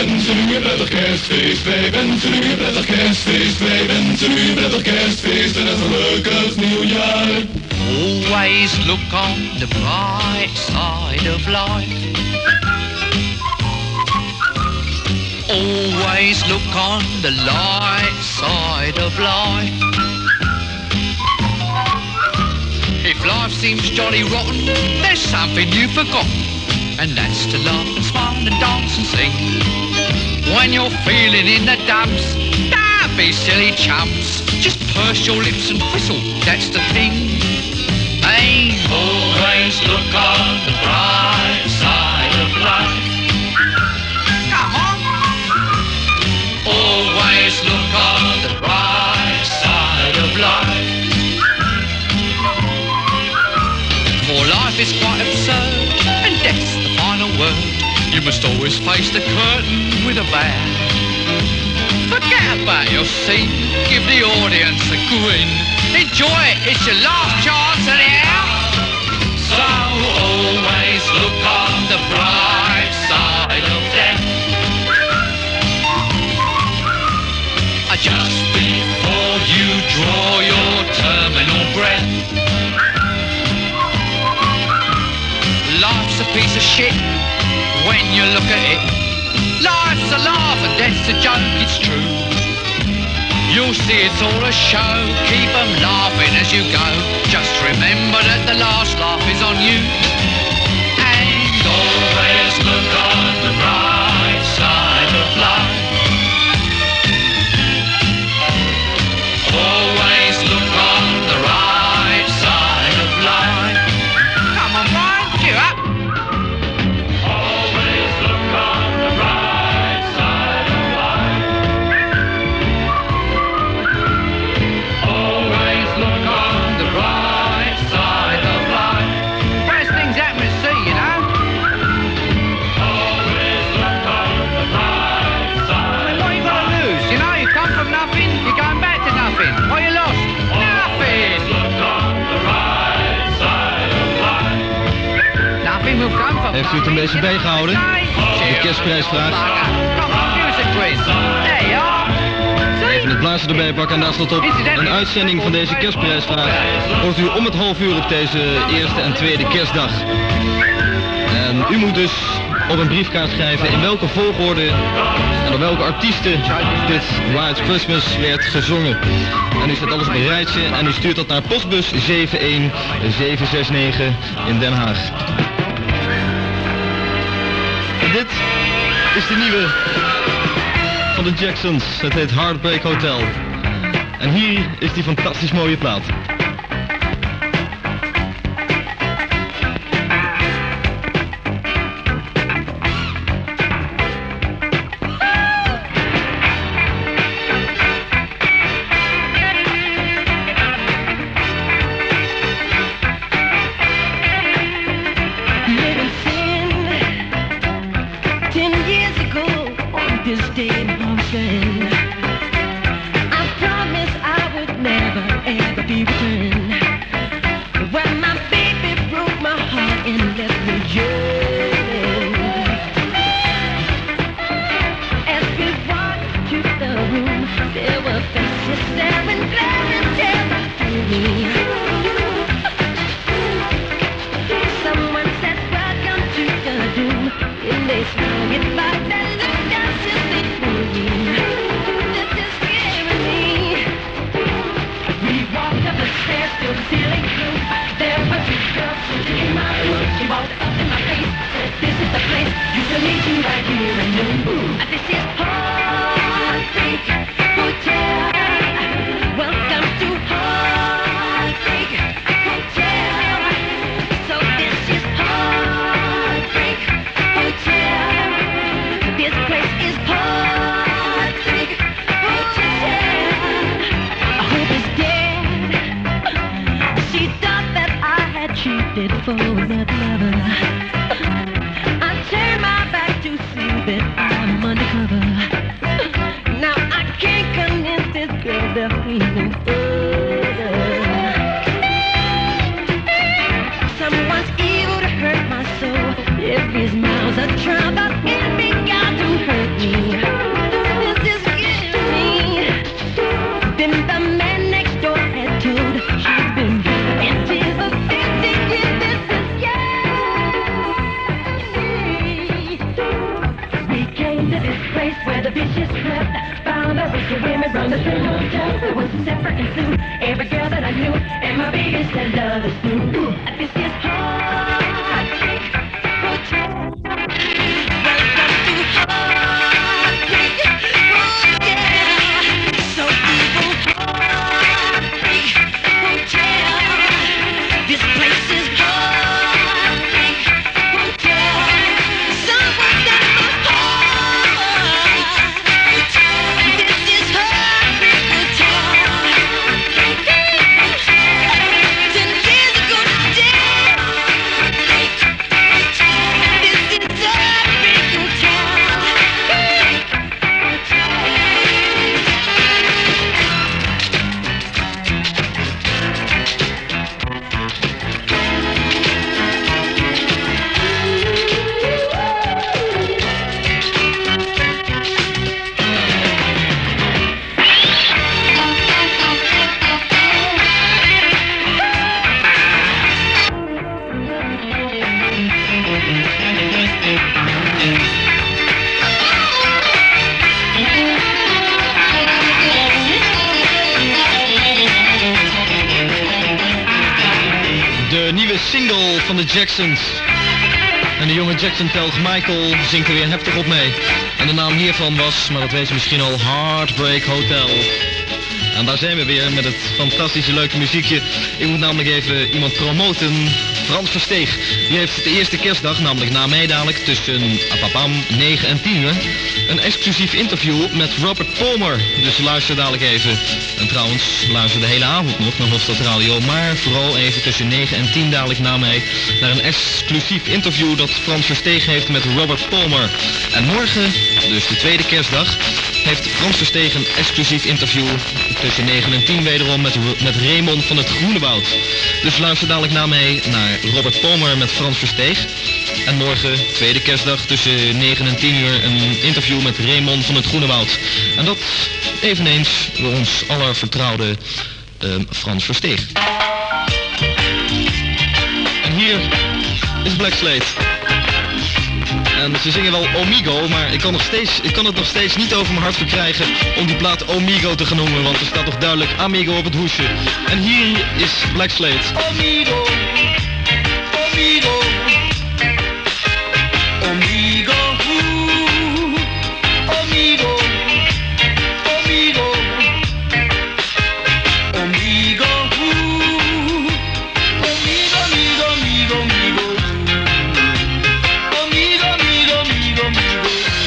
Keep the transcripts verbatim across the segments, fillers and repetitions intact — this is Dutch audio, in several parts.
wensen u een prettig kerstfeest. Wij wensen u een prettig kerstfeest. Wij wensen u een prettig kerstfeest en een gelukkig nieuwjaar. Always look on the bright side of life. Always look on the light side of life. If life seems jolly rotten, there's something you've forgotten, and that's to laugh and smile and dance and sing. When you're feeling in the dumps, don't be silly chumps. Just purse your lips and whistle, that's the thing. Hey, always look on the bright side of life. Come on. Always look on the bright side of life. For life is quite absurd, and death's the final word. You must always face the curtain with a bow. Forget about your scene, give the audience a grin. Enjoy it, it's your last chance anyhow. So always look on the bright side of death. Just before you draw your terminal breath. Life's a piece of shit when you look at it. Life's a laugh and death's a joke, it's true. You'll see it's all a show, keep 'em laughing as you go. Just remember that the last laugh is on you. And always look on the bright side of life. Always look on the right side of life. Come on, Brian, cheer up. Always look on the right side of life. Always look on the right side of life. Best things happen to see, you know. Always look on the right side. I mean, what you got to lose? You know, you come from nothing, you're going back to nothing. What you lost? Nothing. Look on the right side of life. Nothing will come from. Heeft u het een beetje bijgehouden? De kerstprijsvraag. Even het blazen erbij pakken en daar staat op. Een uitzending van deze kerstprijsvraag hoort u om het half uur op deze eerste en tweede kerstdag. En u moet dus op een briefkaart schrijven in welke volgorde en door welke artiesten dit White Christmas werd gezongen. En u zet alles op een rijtje en u stuurt dat naar postbus zeven een zeven zes negen in Den Haag. En dit is de nieuwe van de Jacksons. Het heet Heartbreak Hotel. En hier is die fantastisch mooie plaat. For that lover, I turned my back to bunch of women from the same hotel. It was separate and Sue, every girl that I knew, and my biggest love is Sue. This is Heartbreak Hotel. Welcome to Heartbreak Hotel. So people, Heartbreak Hotel. This place is Heartbreak Hotel. Someone's got my heart. This is Heartbreak Hotel. Ten years ago today. This is Heartbreak Hotel. De nieuwe single van de Jacksons. En de jonge Jackson-telg Michael zingt er weer heftig op mee. En de naam hiervan was, maar dat weet je misschien al, Heartbreak Hotel. En daar zijn we weer met het fantastische leuke muziekje. Ik moet namelijk even iemand promoten. Frans Versteeg. Die heeft de eerste kerstdag, namelijk na mij dadelijk, tussen apapam negen en tien uur, een exclusief interview met Robert Palmer. Dus luister dadelijk even. En trouwens, luister de hele avond nog naar Hofstad Radio. Maar vooral even tussen negen en tien dadelijk na mij naar een exclusief interview dat Frans Versteeg heeft met Robert Palmer. En morgen, dus de tweede kerstdag, heeft Frans Versteeg een exclusief interview tussen negen en tien wederom met, met Raymond van het Groenewoud. Dus luister dadelijk na mij naar Robert Palmer met Frans Versteeg. En morgen, tweede kerstdag, tussen negen en tien uur een interview met Raymond van het Groenewoud. En dat eveneens door ons aller vertrouwde uh, Frans Versteeg. En hier is Black Slate. En ze zingen wel Omigo, maar ik kan, nog steeds, ik kan het nog steeds niet over mijn hart verkrijgen om die plaat Omigo te gaan noemen, want er staat toch duidelijk Amigo op het hoesje. En hier is Black Slate. Omigo, Omigo, Omigo, ooh, Omigo, Omigo, Omigo, ooh, Omigo, amigo, amigo, amigo, Omigo, amigo, amigo, amigo.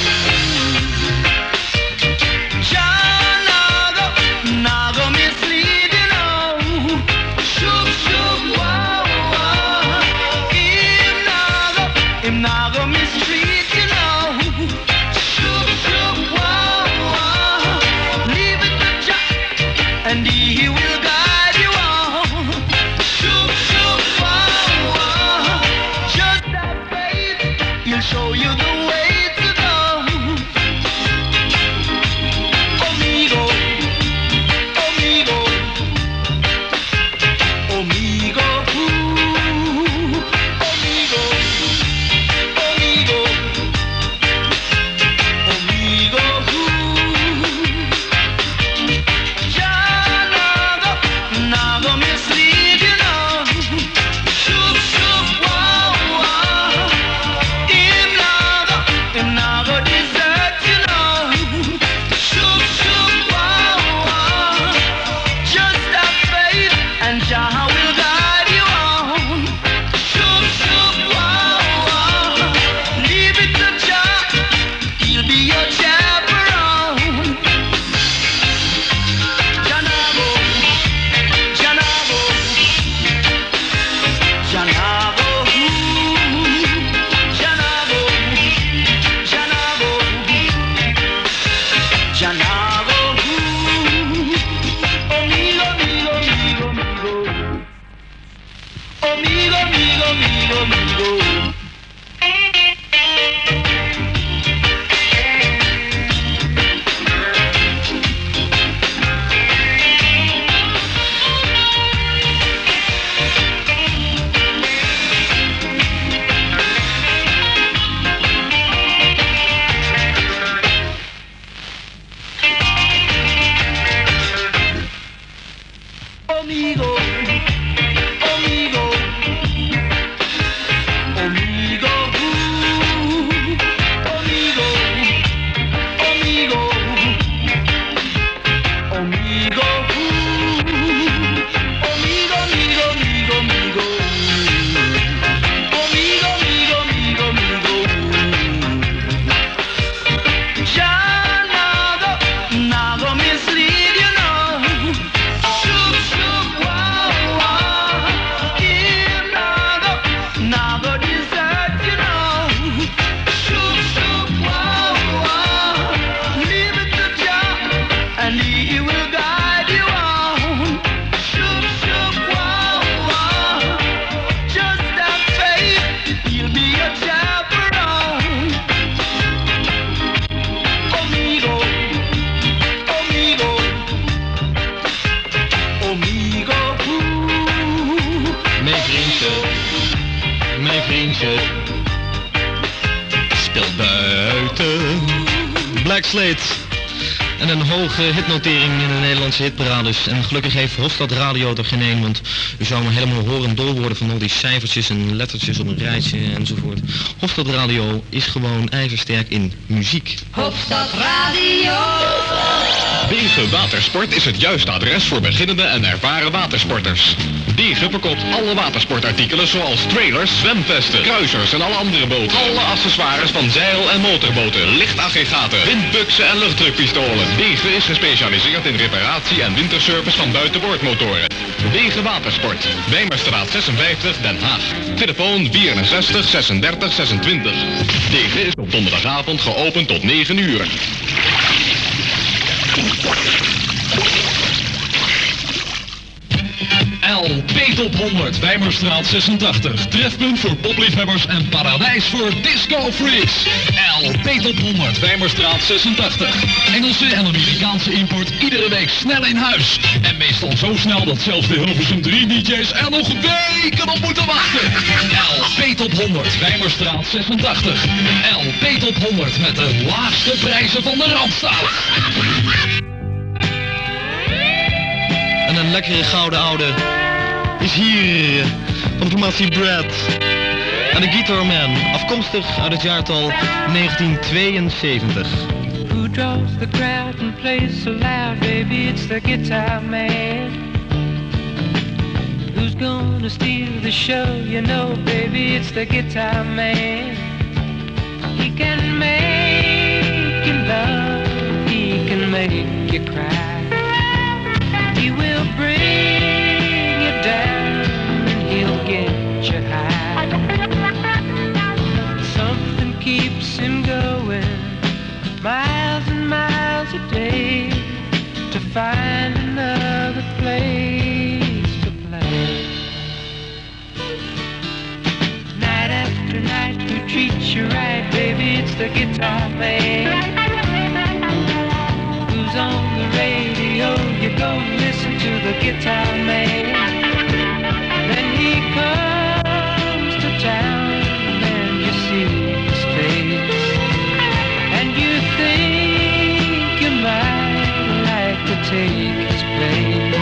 Jah nago, nago mislead you know. Shook, shook, wow, wow. Him nago, him nago mistreat you know. Shook, shook, wow, wow. Leave it to Jah, and He will guide you on. Shook, shook, wow, wow. Just have faith, He'll show you the way to go. Omigo, Omigo, Omigo, ooh, Omigo, Omigo, Omigo, ooh. Jah nago, nago mislead you know. Shook, shook, wow, wow. Him nago, Black Slate. En een hoge hitnotering in de Nederlandse hitparades. En gelukkig heeft Hofstad Radio er geen een, want u zou maar helemaal horen dol worden van al die cijfertjes en lettertjes op een rijtje enzovoort. Hofstad Radio is gewoon ijzersterk in muziek. Hofstad Radio. Degen Watersport is het juiste adres voor beginnende en ervaren watersporters. Degen verkoopt alle watersportartikelen zoals trailers, zwemvesten, kruisers en alle andere boten. Alle accessoires van zeil- en motorboten, lichtaggregaten, windbuksen en luchtdrukpistolen. Degen is gespecialiseerd in reparatie en winterservice van buitenboordmotoren. Degen Watersport, Wijmerstraat zesenvijftig, Den Haag. Telefoon vierenzestig zesendertig zesentwintig. Degen is op donderdagavond geopend tot negen uur. L P Top honderd, Wijmerstraat zesentachtig. Trefpunt voor popliefhebbers en paradijs voor disco freaks. L P Top honderd, Wijmerstraat zesentachtig. Engelse en Amerikaanse import iedere week snel in huis. En meestal zo snel dat zelfs de Hilversum drie D J's er nog weken op moeten wachten. L P Top honderd, Wijmerstraat zesentachtig. L P Top honderd met de laagste prijzen van de Randstad. En een lekkere gouden oude is hier van de formatie Brad. En de Guitar Man, afkomstig uit het jaartal negentien tweeënzeventig. Who draws the crowd and plays so loud, baby, it's the guitar man. Who's gonna steal the show, you know, baby, it's the guitar man. He can make you love, he can make you cry. He will bring you down and he'll get you high. Something keeps him going miles and miles a day to find another place to play. Night after night, who treats you right, baby, it's the guitar man. Who's on the radio, you go listen to the guitar man. Then he comes to town and you see his face, and you think you might like to take his place.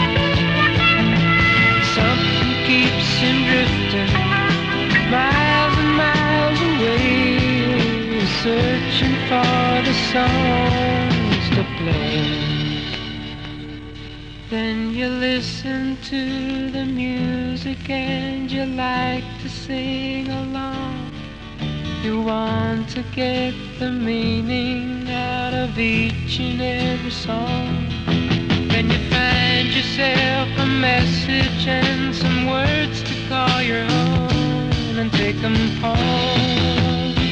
Something keeps him drifting miles and miles away, searching for the songs to play. Then you listen to the music and you like to sing along. You want to get the meaning out of each and every song. Then you find yourself a message and some words to call your own and take them home.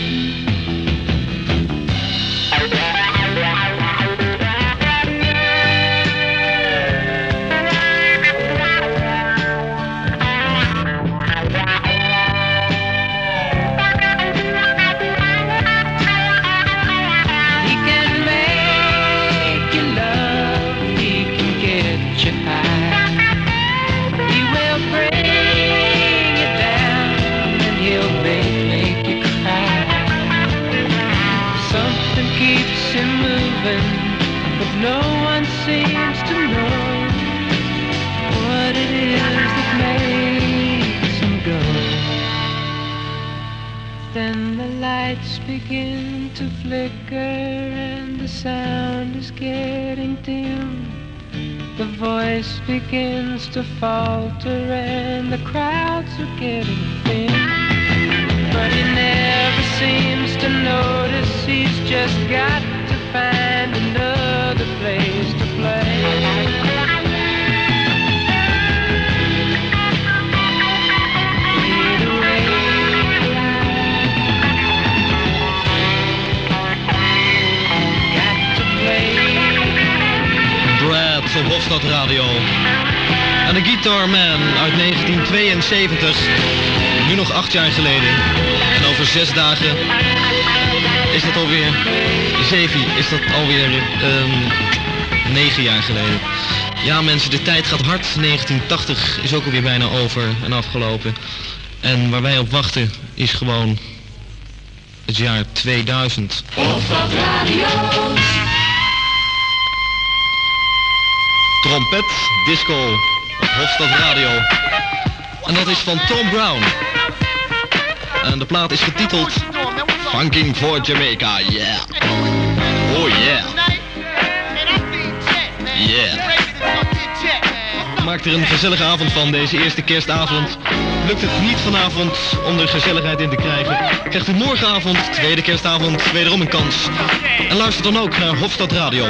But no one seems to know what it is that makes him go. Then the lights begin to flicker and the sound is getting dim. The voice begins to falter and the crowds are getting thin. But he never seems to notice, he's just got to find another place to play. Fade away. Got to play. Brad op Hofstad Radio. En de Guitar Man uit negentien tweeënzeventig. Nu nog acht jaar geleden. En over zes dagen is dat alweer... Zeven is dat alweer um, negen jaar geleden. Ja mensen, de tijd gaat hard. negentien tachtig is ook alweer bijna over en afgelopen. En waar wij op wachten is gewoon het jaar tweeduizend. Trompet, disco, op Hofstad Radio. En dat is van Tom Brown. En de plaat is getiteld Funking for Jamaica, yeah. Oh yeah. Yeah. Maak er een gezellige avond van deze eerste kerstavond. Lukt het niet vanavond om er gezelligheid in te krijgen, krijgt u morgenavond, tweede kerstavond, wederom een kans. En luister dan ook naar Hofstad Radio.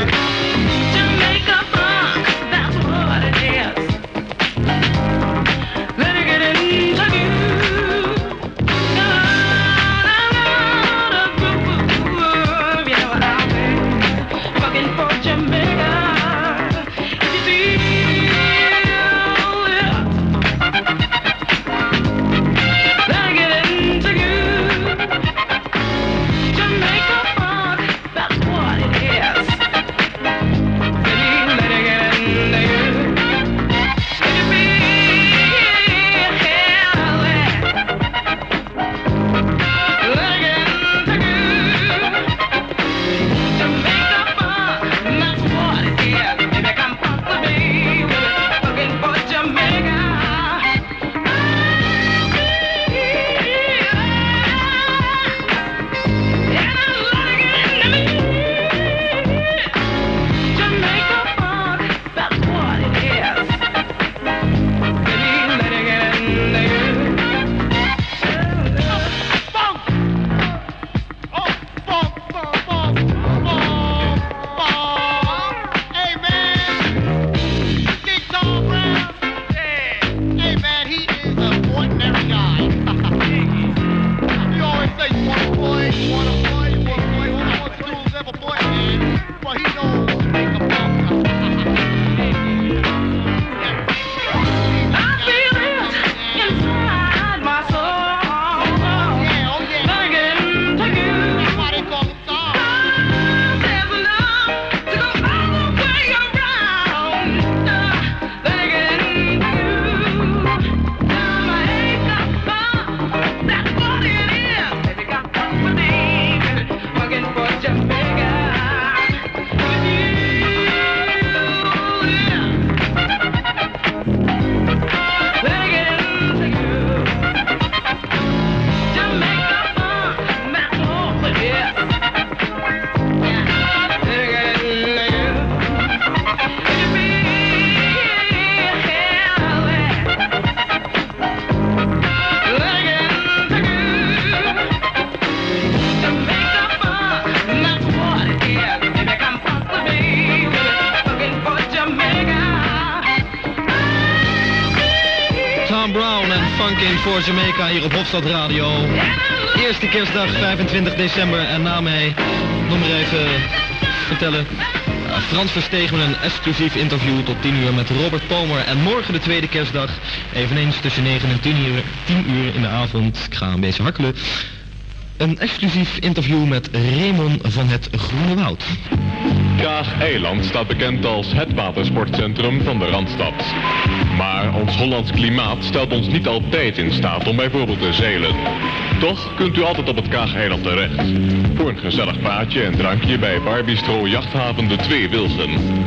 Voor Jamaica hier op Hofstad Radio. Eerste kerstdag vijfentwintig december en na mij nog maar even vertellen. Uh, Frans Versteeg met een exclusief interview tot tien uur met Robert Palmer. En morgen de tweede kerstdag, eveneens tussen negen en tien uur, tien uur in de avond. Ik ga een beetje hakkelen. Een exclusief interview met Raymond van het Groene Woud. Kaag-eiland staat bekend als het watersportcentrum van de Randstad. Maar ons Hollands klimaat stelt ons niet altijd in staat om bijvoorbeeld te zeilen. Toch kunt u altijd op het Kaag-eiland terecht. Voor een gezellig praatje en drankje bij Barbistro Jachthaven de Twee Wilgen.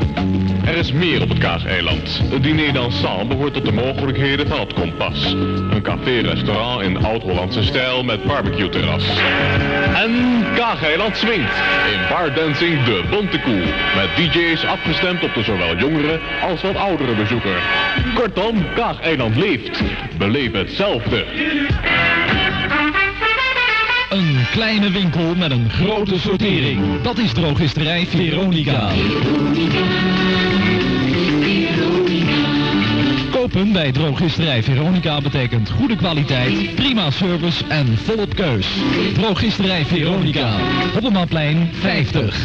Er is meer op het Kaag-eiland. Het diner d'ensemble behoort tot de mogelijkheden van het Kompas. Een café-restaurant in oud-Hollandse stijl met barbecue-terras. En Kaag-eiland swingt in bardancing De Bonte Koe. Met D J's afgestemd op de zowel jongere als wat oudere bezoeker. Kortom, Kaag-eiland leeft. Beleef hetzelfde. Een kleine winkel met een grote sortering. Dat is drogisterij Veronica. Kopen bij drogisterij Veronica betekent goede kwaliteit, prima service en volop keus. Drogisterij Veronica. Hoppemanplein vijftig.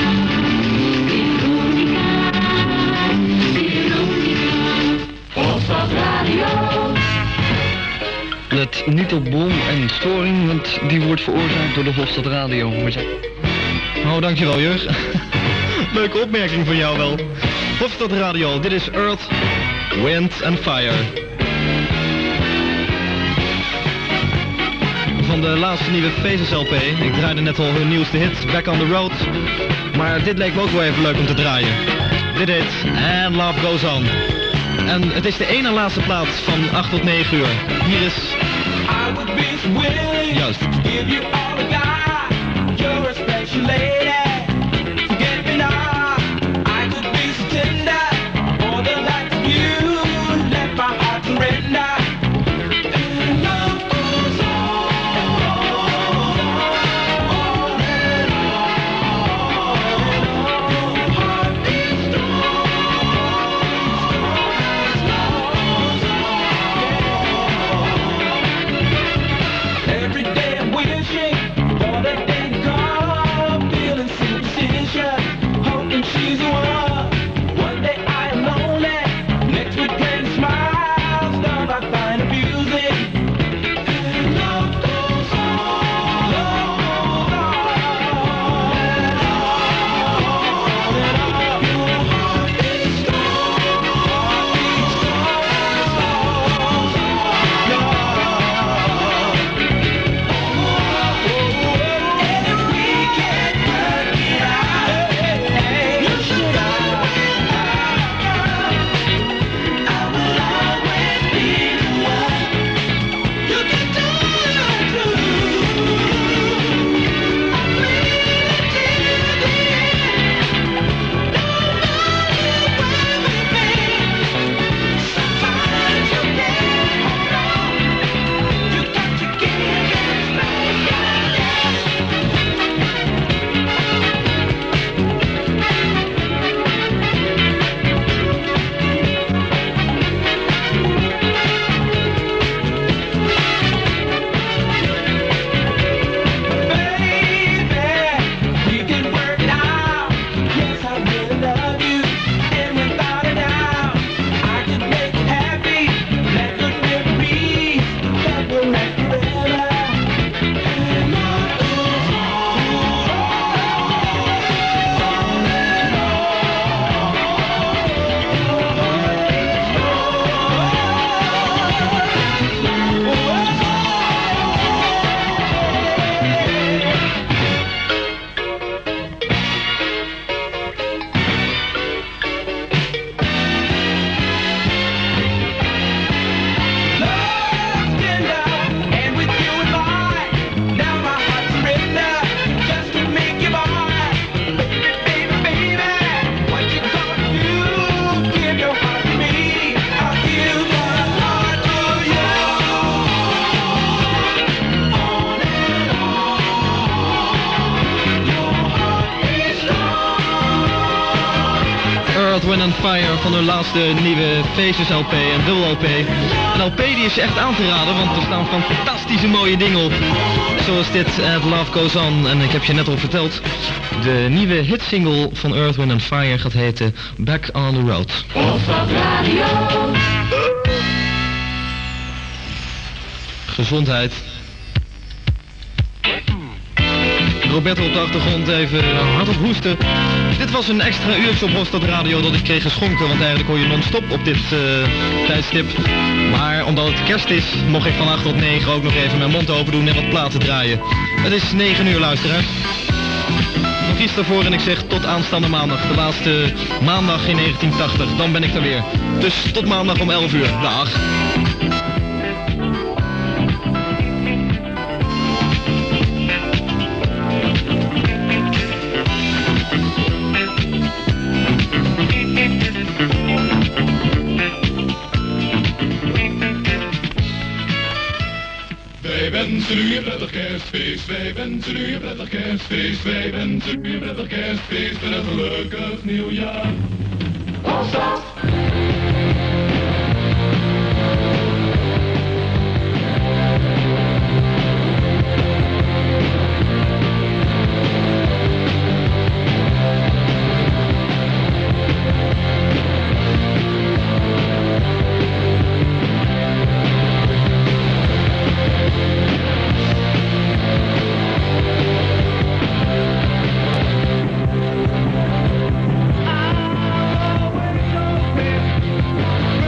Let niet op bom en storing, want die wordt veroorzaakt door de Hofstad Radio. Oh, dankjewel Jurg. Leuke opmerking van jou wel. Hofstad Radio, dit is Earth, Wind and Fire. van de laatste nieuwe Faces L P. Ik draaide net al hun nieuwste hit, Back on the Road. Maar dit leek me ook wel even leuk om te draaien. Dit heet And Love Goes On. En het is de ene laatste plaats van acht tot negen uur. Hier is... I would be willing Juist. to give you all I got. You're a special lady. Forget me not. I could be so tender. For the likes of you, let my heart surrender. And love goes on, on and on. Your heart is strong, every day I'm wishing for the day to come, feeling superstition, hoping she's the one. One day I am lonely, next week plenty smiles, love I find amusing. And love goes on, love goes on, and on and on. Your heart is strong, heart beats strong, strong, strong. And if we can work it out, you should I, I will always be the one. You can do it too. I believe till the end. Nobody will with me. Sometimes you can't hold on. You got to give it space, yeah, yeah. Baby, we can work it out. Yes, I really love you, and without a doubt, I can make you happy. Let good memories that will last forever. And love goes on, on and love's tender, and with you in mind, now my heart's surrender, just to make you mine. Baby, baby, baby, what you gonna do? Give your heart to me, I'll give my heart to you. On and on, your heart is strong. Earth, Wind and Fire van hun laatste nieuwe Faces L P en dubbel L P. Een L P die is echt aan te raden, want er staan fantastische mooie dingen op. Zoals dit, And Love Goes On. En ik heb je net al verteld, de nieuwe hitsingle van Earth, Wind and Fire gaat heten Back on the Road. Gezondheid. Roberto op de achtergrond even hardop hoesten. Dit was een extra uurtje op Hofstad Radio dat ik kreeg geschonken, want eigenlijk hoor je non-stop op dit uh, tijdstip. Maar omdat het kerst is, mocht ik van acht tot negen ook nog even mijn mond open doen en wat platen draaien. Het is negen uur, luisteraars. Nog iets daarvoor en ik zeg tot aanstaande maandag, de laatste maandag in negentien tachtig. Dan ben ik er weer. Dus tot maandag om elf uur. Dag. Wij wensen u een prettig kerstfeest, wij wensen u een prettig kerstfeest, wij wensen u een prettig kerstfeest en een gelukkig nieuwjaar. I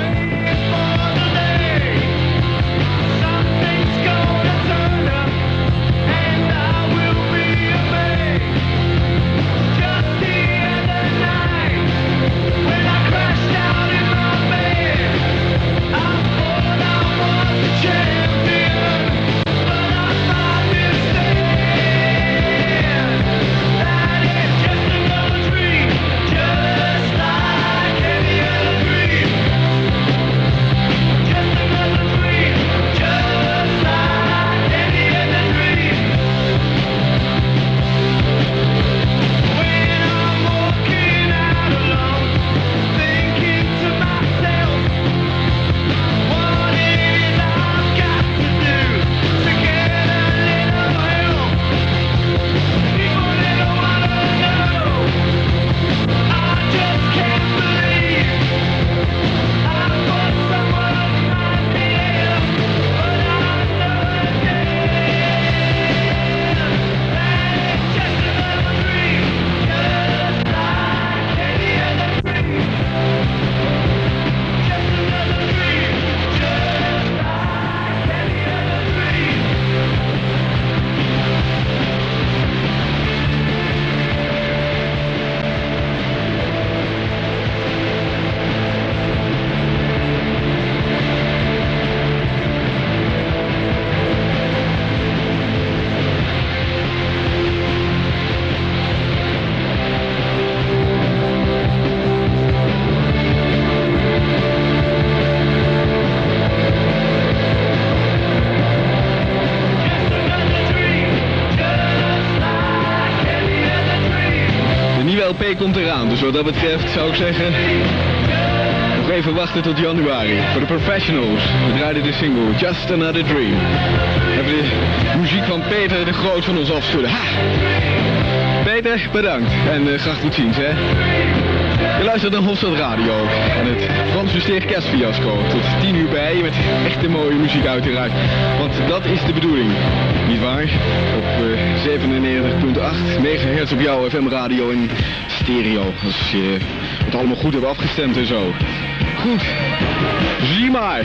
L P komt eraan, dus wat dat betreft zou ik zeggen... nog even wachten tot januari. Voor de professionals. We draaiden de single Just Another Dream. We hebben de muziek van Peter de Groot van ons afschudden. Ha! Peter, bedankt. En uh, graag tot ziens, hè. Je luistert naar Hofstad Radio. En het Frans Versteeg kerstfiasco. Tot tien uur bij, met echte mooie muziek uiteraard. Want dat is de bedoeling. Niet waar? Op uh, zevenennegentig komma acht megahertz op jouw F M radio in stereo. Als je het allemaal goed hebt afgestemd en zo. Goed. Zie maar.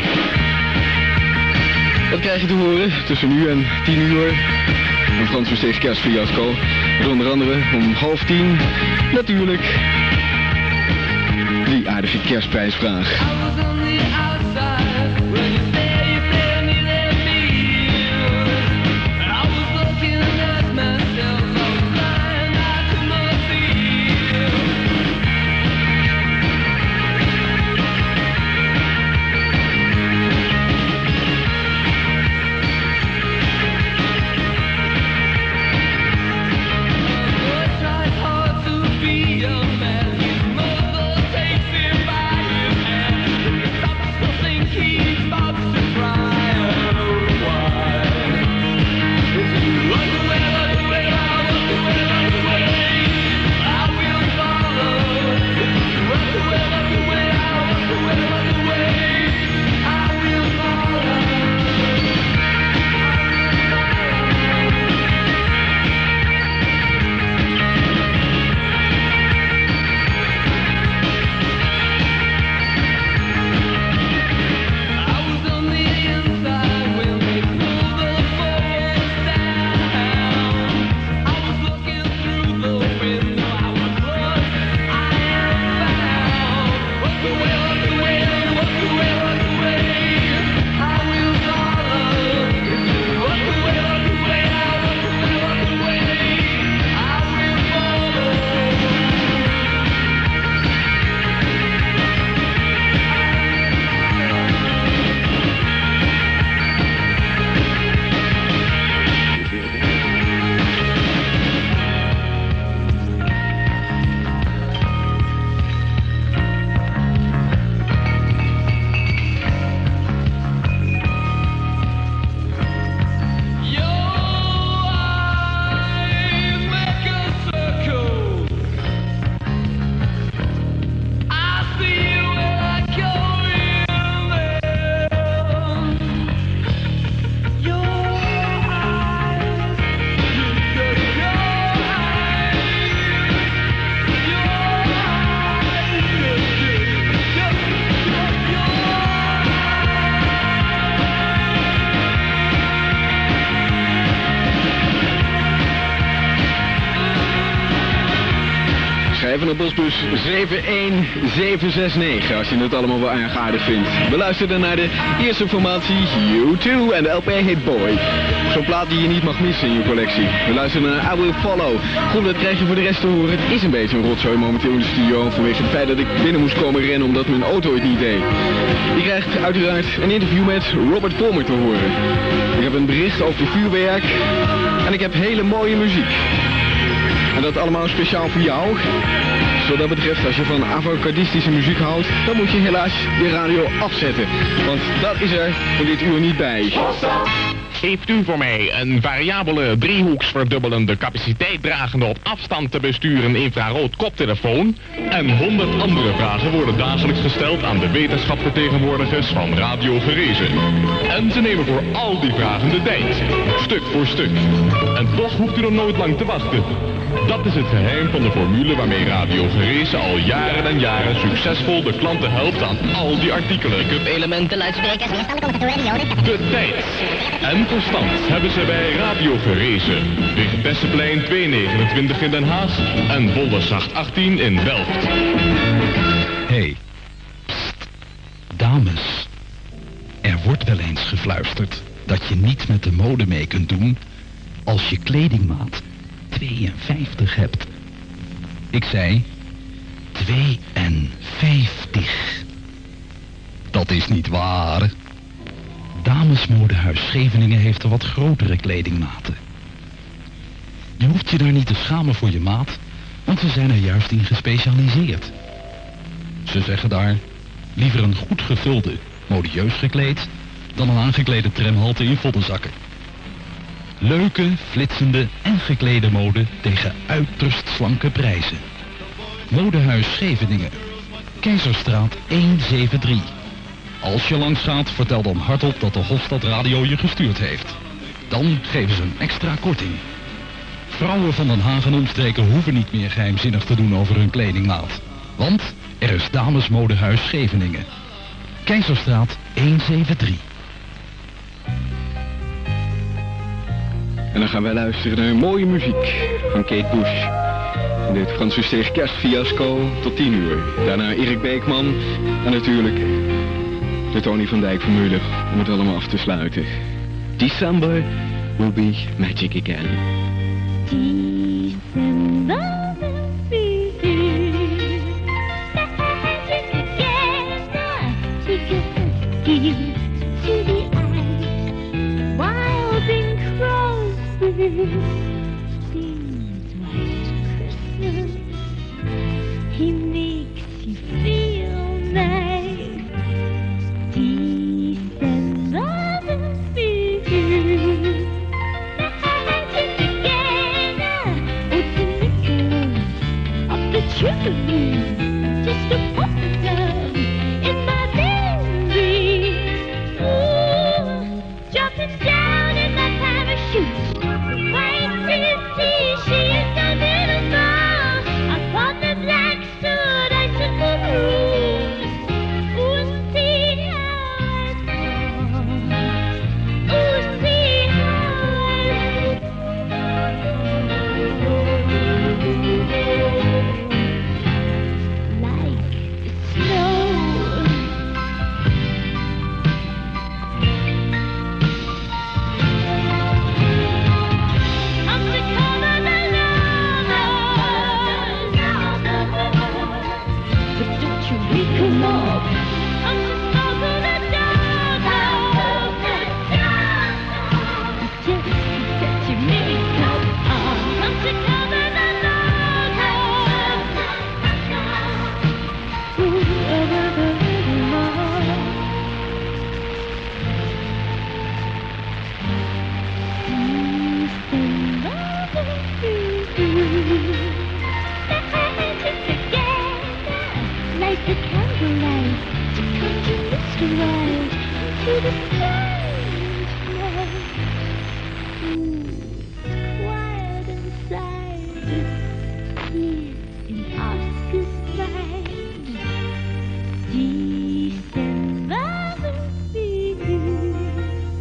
Wat krijg je te horen tussen nu en tien uur? Een Frans Versteeg kerstfiasco. Met onder andere om half tien natuurlijk die aardige kerstprijsvraag. Van de bosbus zeven één zeven zes negen, als je het allemaal wel erg aardig vindt. We luisterden naar de eerste formatie U twee en de L P heet Boy. Zo'n plaat die je niet mag missen in je collectie. We luisteren naar I Will Follow. Goed, dat krijg je voor de rest te horen. Het is een beetje een rotzooi momenteel in de studio vanwege het feit dat ik binnen moest komen rennen omdat mijn auto het niet deed. Je krijgt uiteraard een interview met Robert Palmer te horen. Ik heb een bericht over vuurwerk en ik heb hele mooie muziek. En dat allemaal speciaal voor jou. Dus wat dat betreft, als je van avocadistische muziek houdt, dan moet je helaas je radio afzetten. Want dat is er voor dit uur niet bij. Heeft u voor mij een variabele driehoeksverdubbelende capaciteit dragende op afstand te besturen infrarood koptelefoon? En honderd andere vragen worden dagelijks gesteld aan de wetenschapvertegenwoordigers van Radio Gerezen. En ze nemen voor al die vragen de tijd, stuk voor stuk. En toch hoeft u er nooit lang te wachten. Dat is het geheim van de formule waarmee Radio Gerezen al jaren en jaren succesvol de klanten helpt aan al die artikelen. Elementen, luidsprekers, weerstallen, commentatoren, dioden. De tijd en verstand hebben ze bij Radio Gerezen. Wegen Bessenplein tweehonderdnegenentwintig in Den Haag en Boldersgracht achttien in Delft. Hey, pst, dames. Er wordt wel eens gefluisterd dat je niet met de mode mee kunt doen als je kledingmaat tweeënvijftig hebt. Ik zei tweeënvijftig. Dat is niet waar. Damesmodehuis Scheveningen heeft er wat grotere kledingmaten. Je hoeft je daar niet te schamen voor je maat, Want ze zijn er juist in gespecialiseerd. Ze zeggen daar, liever een goed gevulde, modieus gekleed, dan een aangeklede tramhalte in voddenzakken. Leuke, flitsende en geklede mode tegen uiterst slanke prijzen. Modehuis Scheveningen, Keizerstraat honderddraai. Als je langs gaat, vertel dan hardop dat de Hofstad Radio je gestuurd heeft. Dan geven ze een extra korting. Vrouwen van Den Haag en omstreken hoeven niet meer geheimzinnig te doen over hun kledingmaat. Want er is Damesmodehuis Scheveningen. Keizerstraat honderddraai. En dan gaan wij luisteren naar mooie muziek van Kate Bush. In dit Francis tegen kerstfiasco tot tien uur. Daarna Erik Beekman en natuurlijk de Tony van Dijk formule om het allemaal af te sluiten. December will be magic again. December will be here. Magic again. Take a gift to the eyes. Wild and crosby. Seems white Christmas. He makes you feel nice. December will be here. Magic again. Oh, to Nicholas up the chimney. Just a pop of love in my memory. Ooh, jumping down in my parachute. White city, she is so beautiful. Upon the black suit, icicle rose. Ooh, see how I fall. Ooh, see how I like the snow. I'm the color the lovers. But don't you wake 'em up. I'm the smoke of the dog. Just set your makeup on. I'm the color the lovers. Ooh, evermore. Like the candlelight to conjure mysteries into the strange light. Ooh, it's quiet inside, here in Oscar's mind. December will be here.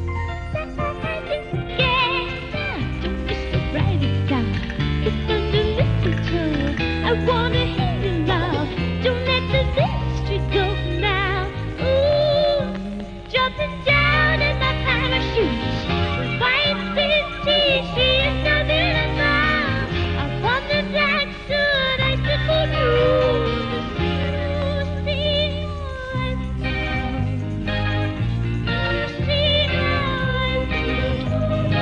Don't miss the brightest hour. It's under mistletoe. I wanna hear you laugh. Don't let the mystery go now. Ooh, jumping down in my parachute. White city, she is so beautiful. Upon the black suit, icicle rose. Ooh, see how I fall. Ooh, see how I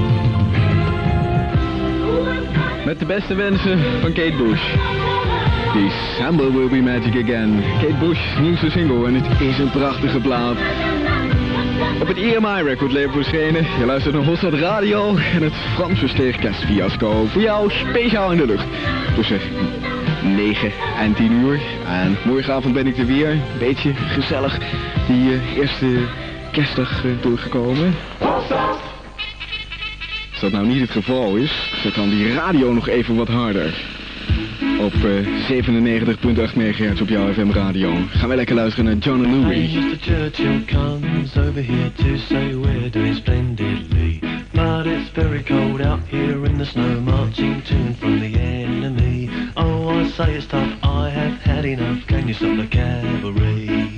Met de beste wensen van Kate Bush. December Will Be Magic Again. Kate Bush, nieuwste single en het is een prachtige plaat. Op het E M I record label verschenen. Je luistert naar Hotstad Radio en het Frans Versteeg kerstfiasco. Voor jou speciaal in de lucht. Tussen negen en tien uur. En morgenavond ben ik er weer. Een beetje gezellig die uh, eerste kerstdag uh, doorgekomen. Als dat nou niet het geval is, dan kan die radio nog even wat harder. Op uh, zevenennegentig komma acht megahertz op jouw F M radio. Gaan we lekker luisteren naar John and Louis. Hey, mister Churchill comes over here to say we're doing splendidly. But it's very cold out here in the snow, marching to and from the enemy. Oh, I say it's tough, I have had enough. Can you stop the cavalry?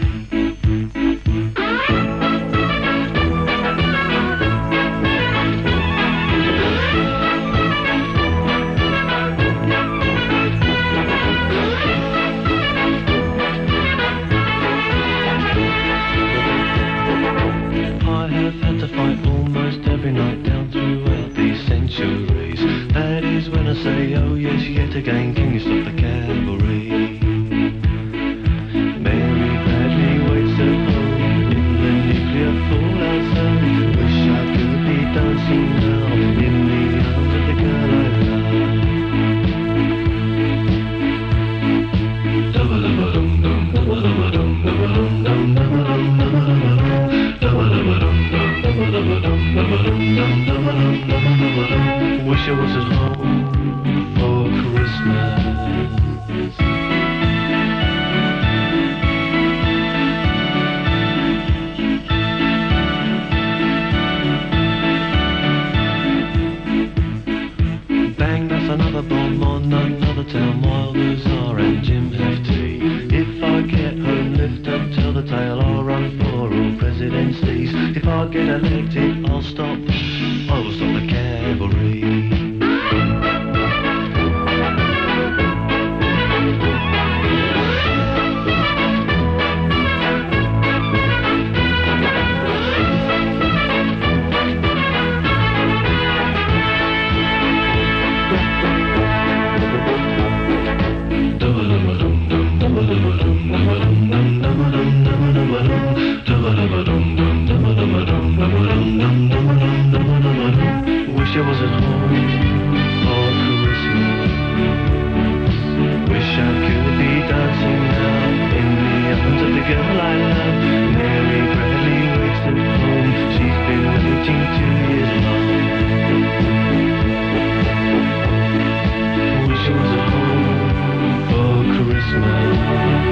Say, oh yes, yet again, can you stop the cavalry? Mary Bradley waits at home in the nuclear fallout zone. Wish I could be dancing now in the arms of the girl I love. Dum-ba-dum-ba-dum-dum, dum-ba-dum-ba-dum, dum-ba-dum-dum, dum-ba-dum-dum, dum-ba-dum-dum. Wish I was at home for Christmas. Bang, that's another bomb on another town. Wilders are and Jim have tea. If I get home, lift up, tell the tale. I'll run for all presidencies. If I get elected, I'll stop. I will stop the cavalry. Wish I was at home for Christmas. Wish I could be dancing now in the arms of the girl I love. Mary Bradley waits at home. She's been waiting two years long. Wish I was at home for Christmas.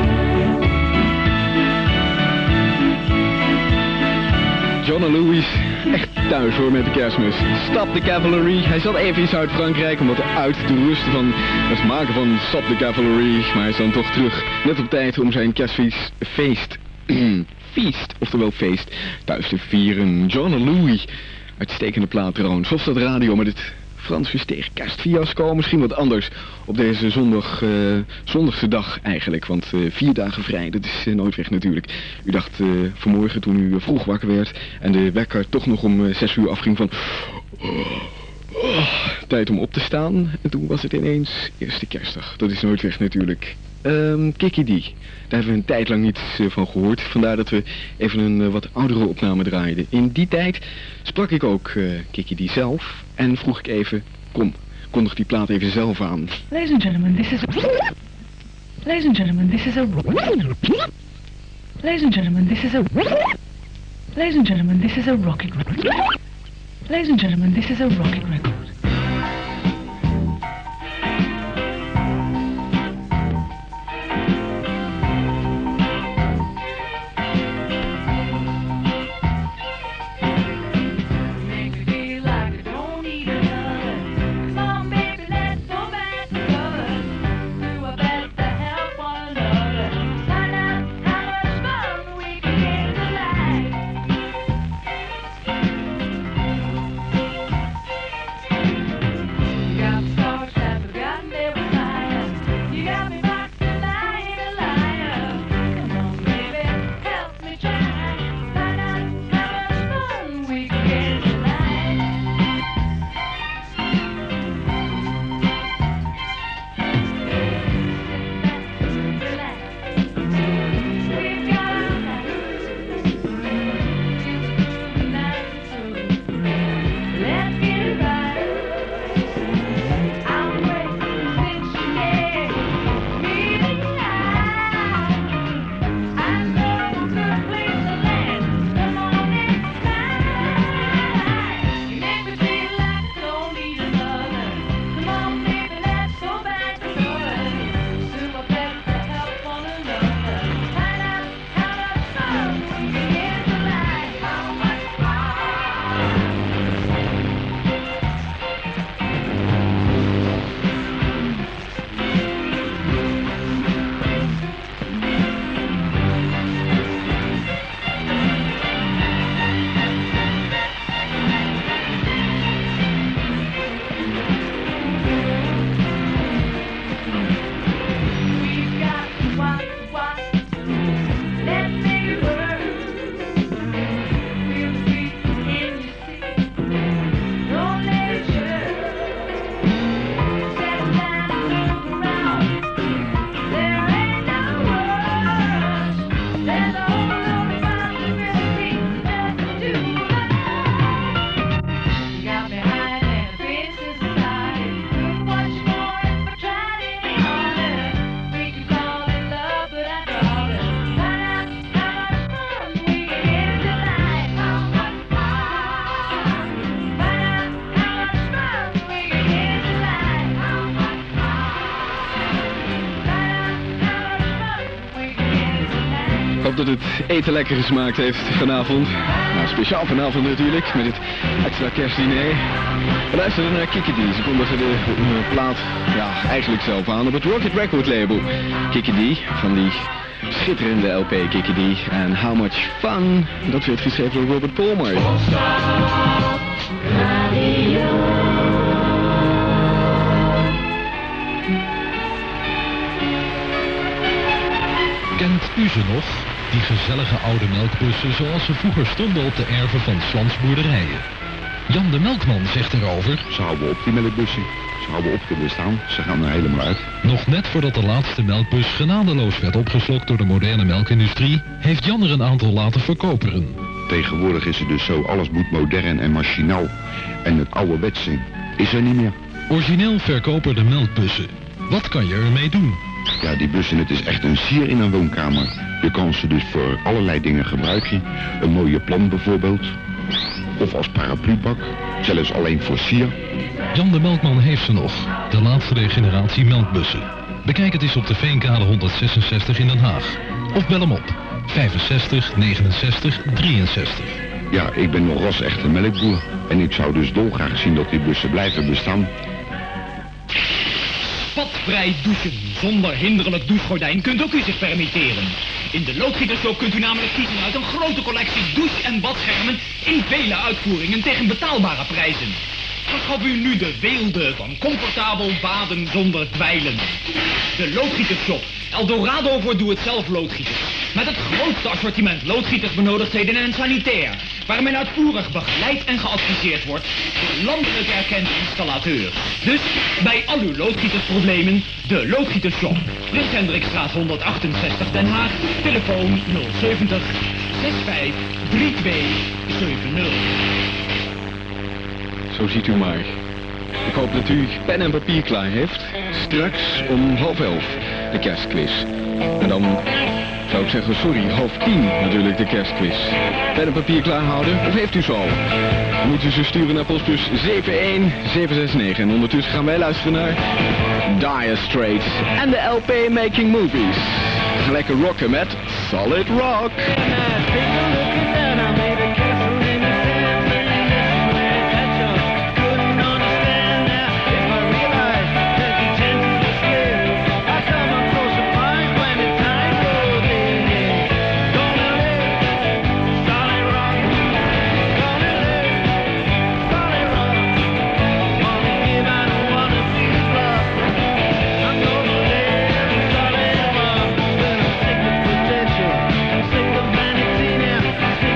John and Louis, echt thuis hoor met de kerstmis. Stop the Cavalry. Hij zat even in Zuid-Frankrijk om wat uit te rusten van het maken van Stop the Cavalry. Maar hij is dan toch terug, net op tijd om zijn kerstfeest, feest, feest, oftewel feest, thuis te vieren. John and Louis, uitstekende plaat trouwens. Hotstad Radio met het Frans Versteeg kerstfiasco. Misschien wat anders op deze zondag, uh, zondagse dag eigenlijk. Want uh, vier dagen vrij, dat is uh, nooit weg natuurlijk. U dacht uh, vanmorgen toen u vroeg wakker werd en de wekker toch nog om uh, zes uur afging van... Oh, oh, tijd om op te staan. En toen was het ineens eerste kerstdag. Dat is nooit weg natuurlijk. Um, Kiki D. Daar hebben we een tijd lang niets uh, van gehoord. Vandaar dat we even een uh, wat oudere opname draaiden. In die tijd sprak ik ook uh, Kiki D zelf. En vroeg ik even, kom, kondig die plaat even zelf aan. Ladies and gentlemen, this is... Ladies and gentlemen, this is a... Ladies and gentlemen, this is a... Ladies and gentlemen, this is a rocket record. Ladies and gentlemen, this is a rocket record. hoop dat het eten lekker gesmaakt heeft vanavond. Nou, speciaal vanavond natuurlijk, met het extra kerstdiner. We luisterden naar Kiki D. Ze kondigde de uh, plaat ja, eigenlijk zelf aan op het Rocket Record label. Kiki D, van die schitterende L P Kiki D. En How Much Fun, dat werd geschreven door Robert Palmer. Kent u ze nog? Die gezellige oude melkbussen zoals ze vroeger stonden op de erven van Slansboerderijen. Jan de Melkman zegt erover: ze houden op die melkbussen. Ze houden op te bestaan. Ze gaan er helemaal uit. Nog net voordat de laatste melkbus genadeloos werd opgeslokt door de moderne melkindustrie, heeft Jan er een aantal laten verkoperen. Tegenwoordig is het dus zo, alles moet modern en machinaal. En het ouderwetse is er niet meer. Origineel verkoperde melkbussen. Wat kan je ermee doen? Ja, die bussen, het is echt een sier in een woonkamer. Je kan ze dus voor allerlei dingen gebruiken. Een mooie plant bijvoorbeeld. Of als paraplupak. Zelfs alleen voor sier. Jan de Melkman heeft ze nog. De laatste generatie melkbussen. Bekijk het eens op de Veenkade honderdzesenzestig in Den Haag. Of bel hem op. vijfenzestig negenenzestig drieënzestig. Ja, ik ben nog ras echt een melkboer. En ik zou dus dolgraag zien dat die bussen blijven bestaan. Spatvrij douchen zonder hinderlijk douchegordijn kunt ook u zich permitteren. In de Loodgietershop kunt u namelijk kiezen uit een grote collectie douche- en badschermen in vele uitvoeringen tegen betaalbare prijzen. Verschaf u nu de weelde van comfortabel baden zonder dweilen. De Loodgietershop, Eldorado voor doe-het-zelf loodgieters. Met het grootste assortiment loodgietersbenodigdheden en sanitair. Waar men uitvoerig begeleid en geadviseerd wordt door landelijk erkende installateurs. Dus bij al uw loodgietersproblemen, de Loodgietershop. Prins Hendrikstraat honderdachtenzestig Den Haag, telefoon nul zeventig vijfenzestig drieëntwintig zeventig. Zo ziet u maar. Ik hoop dat u pen en papier klaar heeft. Straks om half elf de kerstquiz. En dan zou ik zeggen, sorry, half tien natuurlijk de kerstquiz. Pen en papier klaar houden, of heeft u zo al? Dan moet u ze sturen naar postbus zeven één zeven zes negen. En ondertussen gaan wij luisteren naar Dire Straits en de L P Making Movies. We gaan lekker rocken met Solid Rock. Sick of vanity now.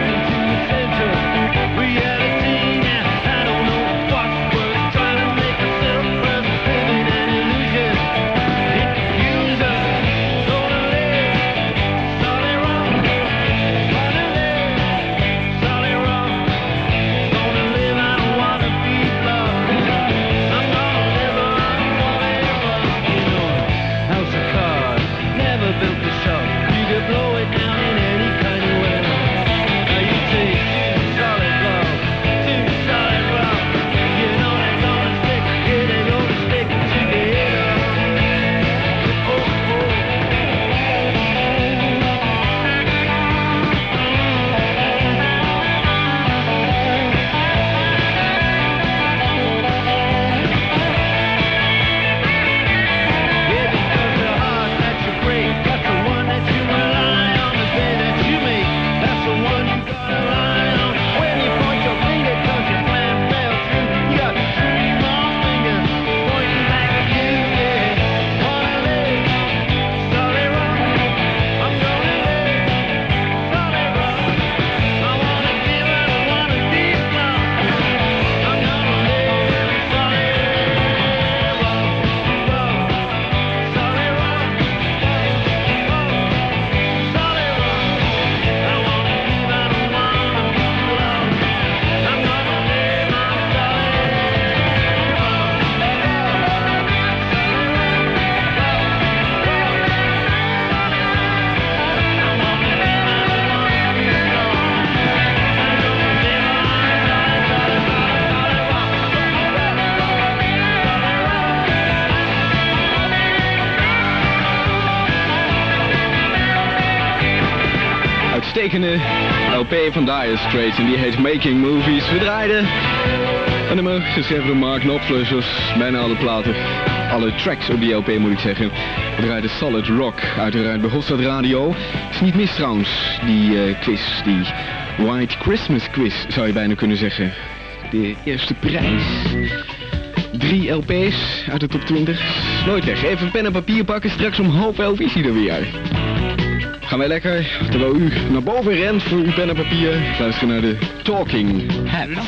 uitstekende L P van Dire Straits en die heet Making Movies. We draaiden een nummer geschreven door Mark Knopfler, zoals bijna alle platen, alle tracks op die L P moet ik zeggen. We draaiden Solid Rock, uiteraard bij Hofstad Radio. Is niet mis trouwens, die uh, quiz, die White Christmas quiz zou je bijna kunnen zeggen. De eerste prijs. Drie L P's uit de top twintig. Nooit weg. Even pen en papier pakken. Straks om half elf is hij er weer. Gaan wij lekker, terwijl u naar boven rent voor uw pen en papier, luisteren naar de Talking Heads.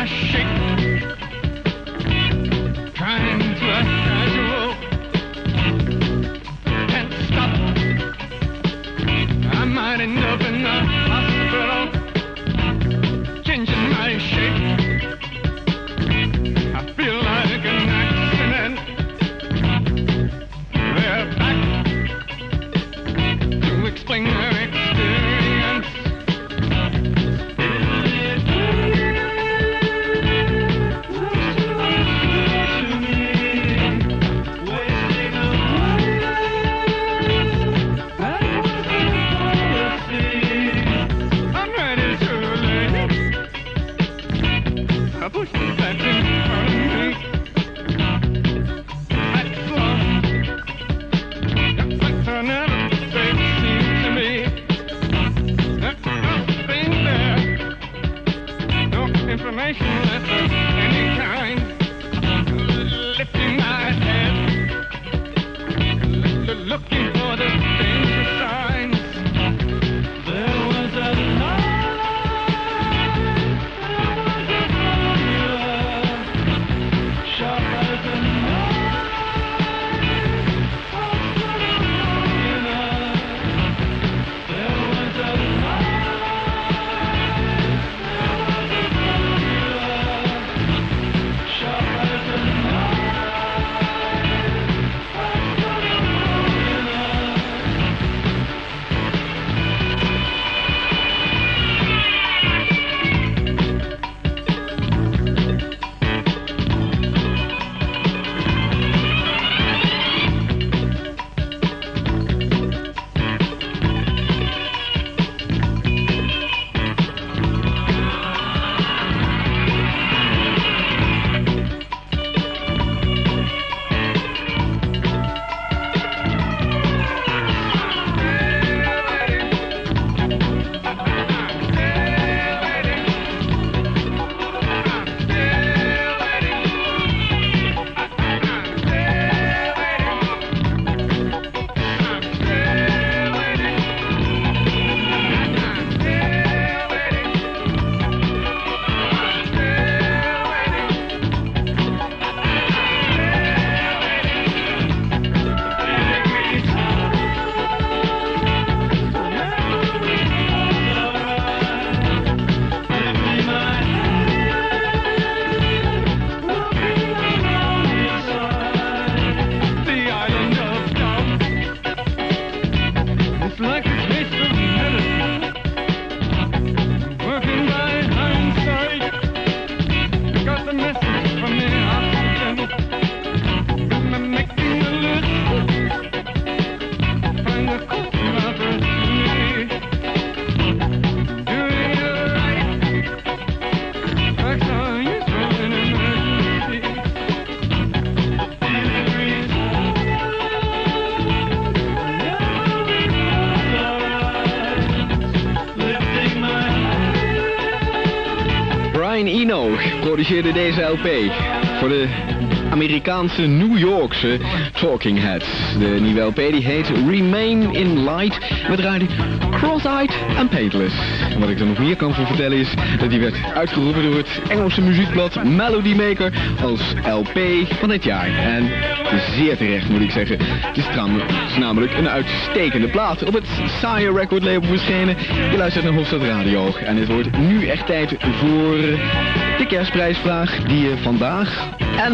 I might end up in the hospital, changing my shape. I feel like an accident. They're back to explain their experience. I push the back in front of me. That's love. That's like another thing seems to me. There's nothing there. No information left of any kind. Lifting my head. L- looking for the danger signs. There was a light. Eno produceerde deze L P voor de Amerikaanse New Yorkse Talking Heads. De nieuwe L P die heet Remain in Light. We draaien Cross-Eyed and Paintless. En wat ik er nog meer kan voor vertellen is dat die werd uitgeroepen door het Engelse muziekblad Melody Maker als L P van het jaar. En zeer terecht moet ik zeggen. Het is trouwens namelijk een uitstekende plaat. Op het Sire Record label verschenen. Je luistert naar Hofstad Radio. En het wordt nu echt tijd voor de kerstprijsvraag die je vandaag en morgen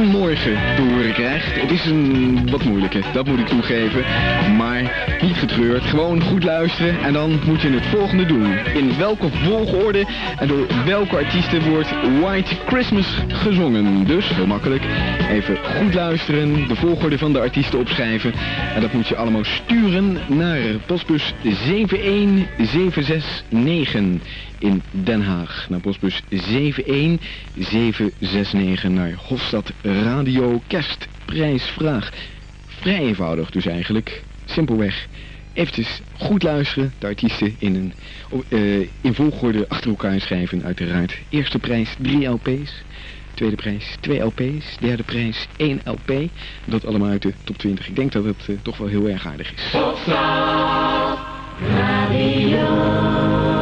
morgen te horen krijgt. Het is een wat moeilijke, dat moet ik toegeven. Maar niet getreurd, gewoon goed luisteren en dan moet je het volgende doen. In welke volgorde en door welke artiesten wordt White Christmas gezongen. Dus, heel makkelijk, even goed luisteren, de volgorde van de artiesten opschrijven. En dat moet je allemaal sturen naar postbus zeven een zeven zes negen in Den Haag. Naar postbus zeven een zeven zes negen naar Hofstad Radio Kerstprijsvraag. Vrij eenvoudig dus eigenlijk. Simpelweg. Eventjes goed luisteren. De artiesten in, een, uh, in volgorde achter elkaar schrijven uiteraard. Eerste prijs drie L P's. Tweede prijs twee L P's. Derde prijs één L P. Dat allemaal uit de top twintig. Ik denk dat het uh, toch wel heel erg aardig is. Hofstad Radio.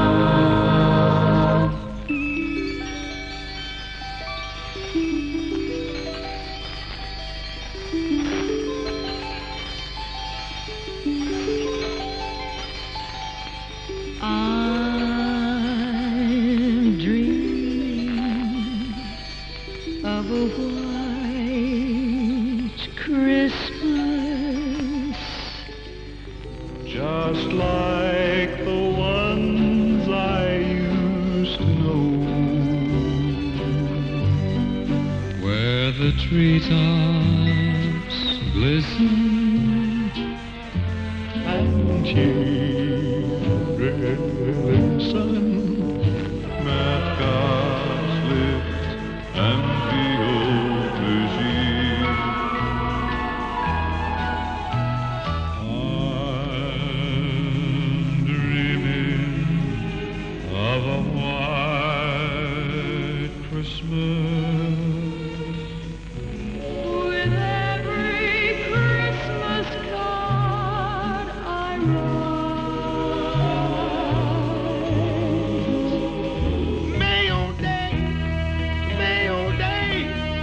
I'm dreaming of a white Christmas, just like the ones I used to know, where the treetops glisten and children listen, mascots lift and feel to see. I'm dreaming of a white Christmas, with every Christmas card I write. May oh day, May oh day,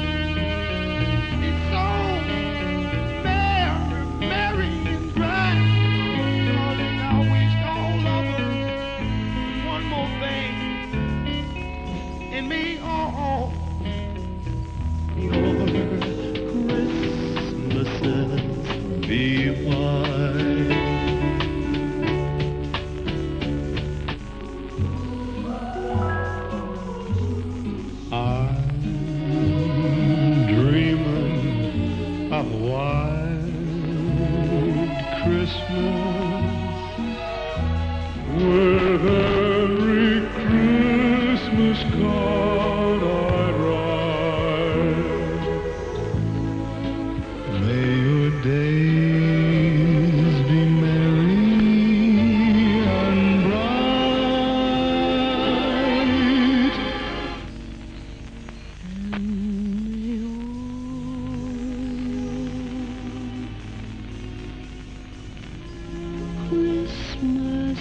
it's so merry, merry and bright. Darling, I wish all of us one more thing, and me oh, your Christmases be white. I'm dreaming of a white Christmas, with every Christmas card I write. May your days be merry and bright. Christmas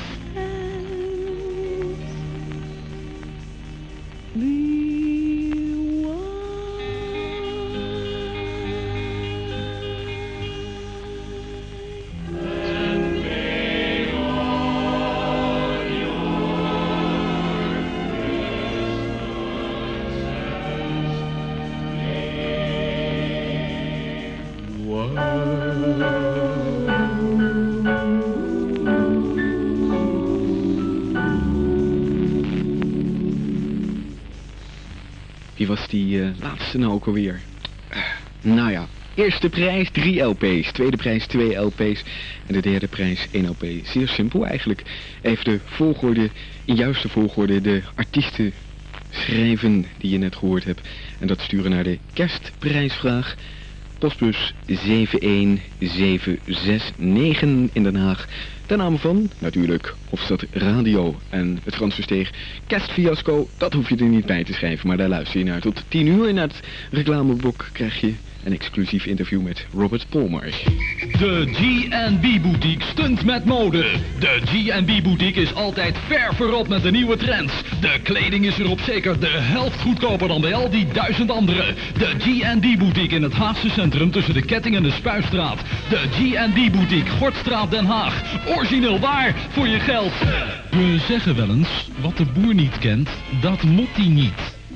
Wie was die uh, laatste nou ook alweer? Uh, nou ja, eerste prijs drie L P's, tweede prijs twee L P's en de derde prijs één L P. Zeer simpel eigenlijk. Even de volgorde, in juiste volgorde, de artiesten schrijven die je net gehoord hebt. En dat sturen naar de kerstprijsvraag. Postbus zeven een zeven zes negen in Den Haag. Ten name van, natuurlijk, Hofstad Radio en het Frans Versteeg Kerstfiasco. Dat hoef je er niet bij te schrijven, maar daar luister je naar. Tot tien uur in het reclameblok krijg je een exclusief interview met Robert Palmer. De G en B Boutique stunt met mode. De G en B Boutique is altijd ver voorop met de nieuwe trends. De kleding is er op zeker de helft goedkoper dan bij al die duizend andere. De G en B Boutique in het Haagse centrum tussen de Ketting en de Spuistraat. De G en B Boutique, Gortstraat, Den Haag. Origineel waar voor je geld. We zeggen wel eens, wat de boer niet kent, dat mot hij niet.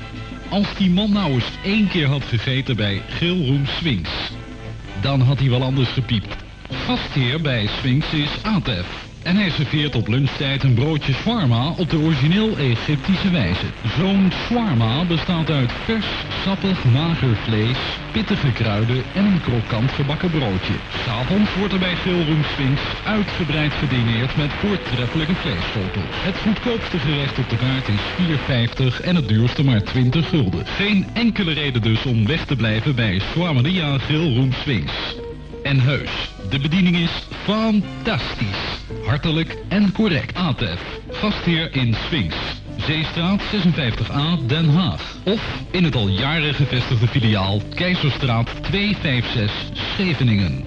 Als die man nou eens één keer had gegeten bij Grillroom Sphinx, dan had hij wel anders gepiept. Gastheer bij Sphinx is Atef. En hij serveert op lunchtijd een broodje shawarma op de origineel Egyptische wijze. Zo'n shawarma bestaat uit vers, sappig, mager vlees, pittige kruiden en een krokant gebakken broodje. 'S'avonds wordt er bij Grillroom Sphinx uitgebreid gedineerd met voortreffelijke vleesschotel. Het goedkoopste gerecht op de kaart is vier vijftig en het duurste maar twintig gulden. Geen enkele reden dus om weg te blijven bij Shawarmeria Grillroom Sphinx. En heus, de bediening is fantastisch. Hartelijk en correct. Atef, gastheer in Sphinx. Zeestraat zesenvijftig A, Den Haag. Of in het al jaren gevestigde filiaal Keizerstraat tweehonderdzesenzestig, Scheveningen.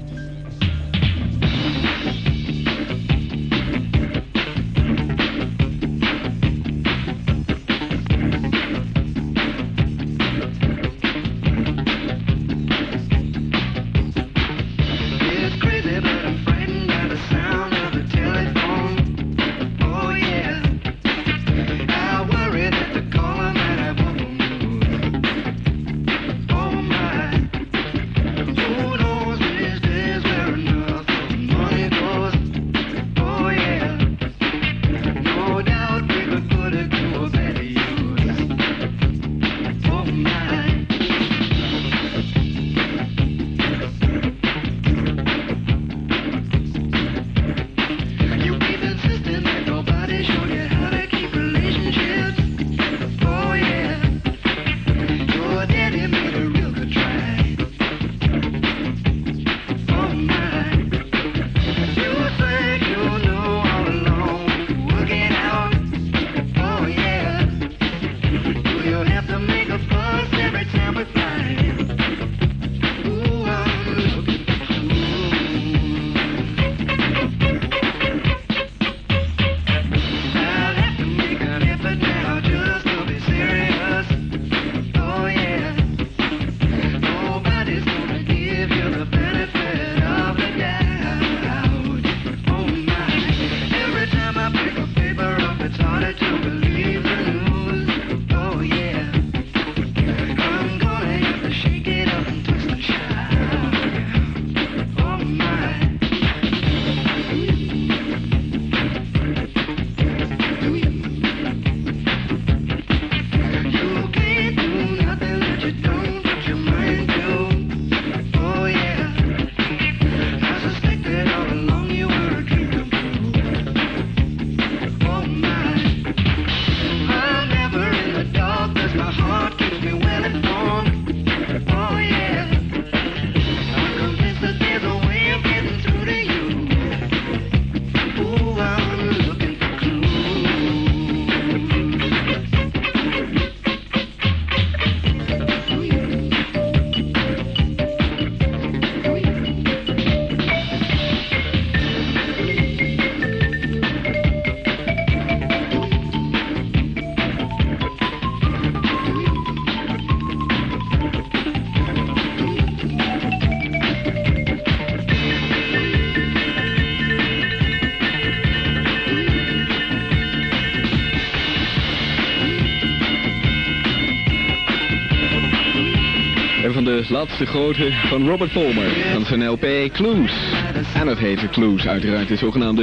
De laatste grote van Robert Palmer van zijn L P Clues. En dat heette Clues, uiteraard de zogenaamde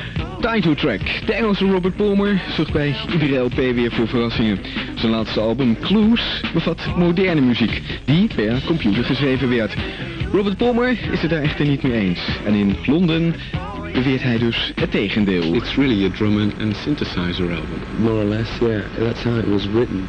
title track. De Engelse Robert Palmer zorgt bij iedere L P weer voor verrassingen. Zijn laatste album Clues bevat moderne muziek die per computer geschreven werd. Robert Palmer is het daar echter niet mee eens. En in Londen beweert hij dus het tegendeel. It's really a drum and, and synthesizer album. More or less, yeah. That's how it was written.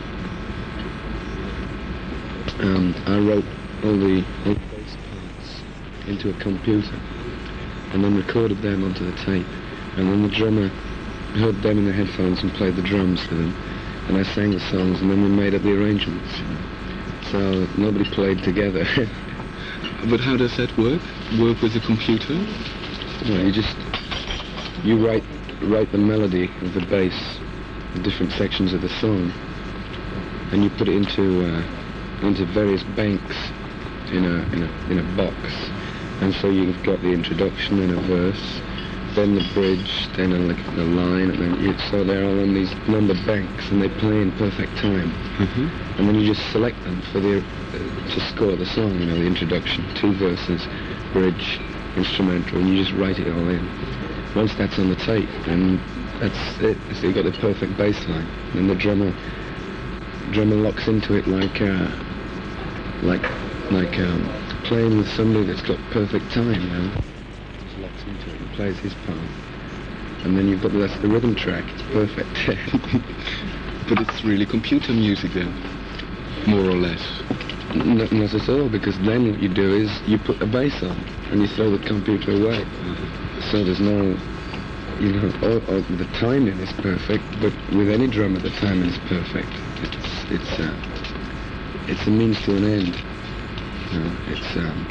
Um, I wrote all the, all the bass parts into a computer and then recorded them onto the tape, and then the drummer heard them in the headphones and played the drums to them, and I sang the songs, and then we made up the arrangements. So nobody played together. But how does that work? Work with the computer? Well, you just you write write the melody of the bass, the different sections of the song, and you put it into uh, into various banks in a in a in a box, and so you've got the introduction and a verse, then the bridge, then a, like the line, and then you, so they're all on these numbered banks, and they play in perfect time. Mm-hmm. And then you just select them for the uh, to score the song. You know, the introduction, two verses, bridge, instrumental, and you just write it all in. Once that's on the tape, then that's it. So you got the perfect bass line. Then the drummer drummer locks into it like uh, like like um, playing with somebody that's got perfect time. You know, just locks into it and plays his part. And then you've got the, that's the rhythm track. It's perfect. But it's really computer music then, more or less. Not, not at all, because then what you do is you put the bass on and you throw the computer away. So there's no, you know, all, all, the timing is perfect, but with any drummer the timing is perfect. It's it's uh, it's a means to an end. You know, it's um,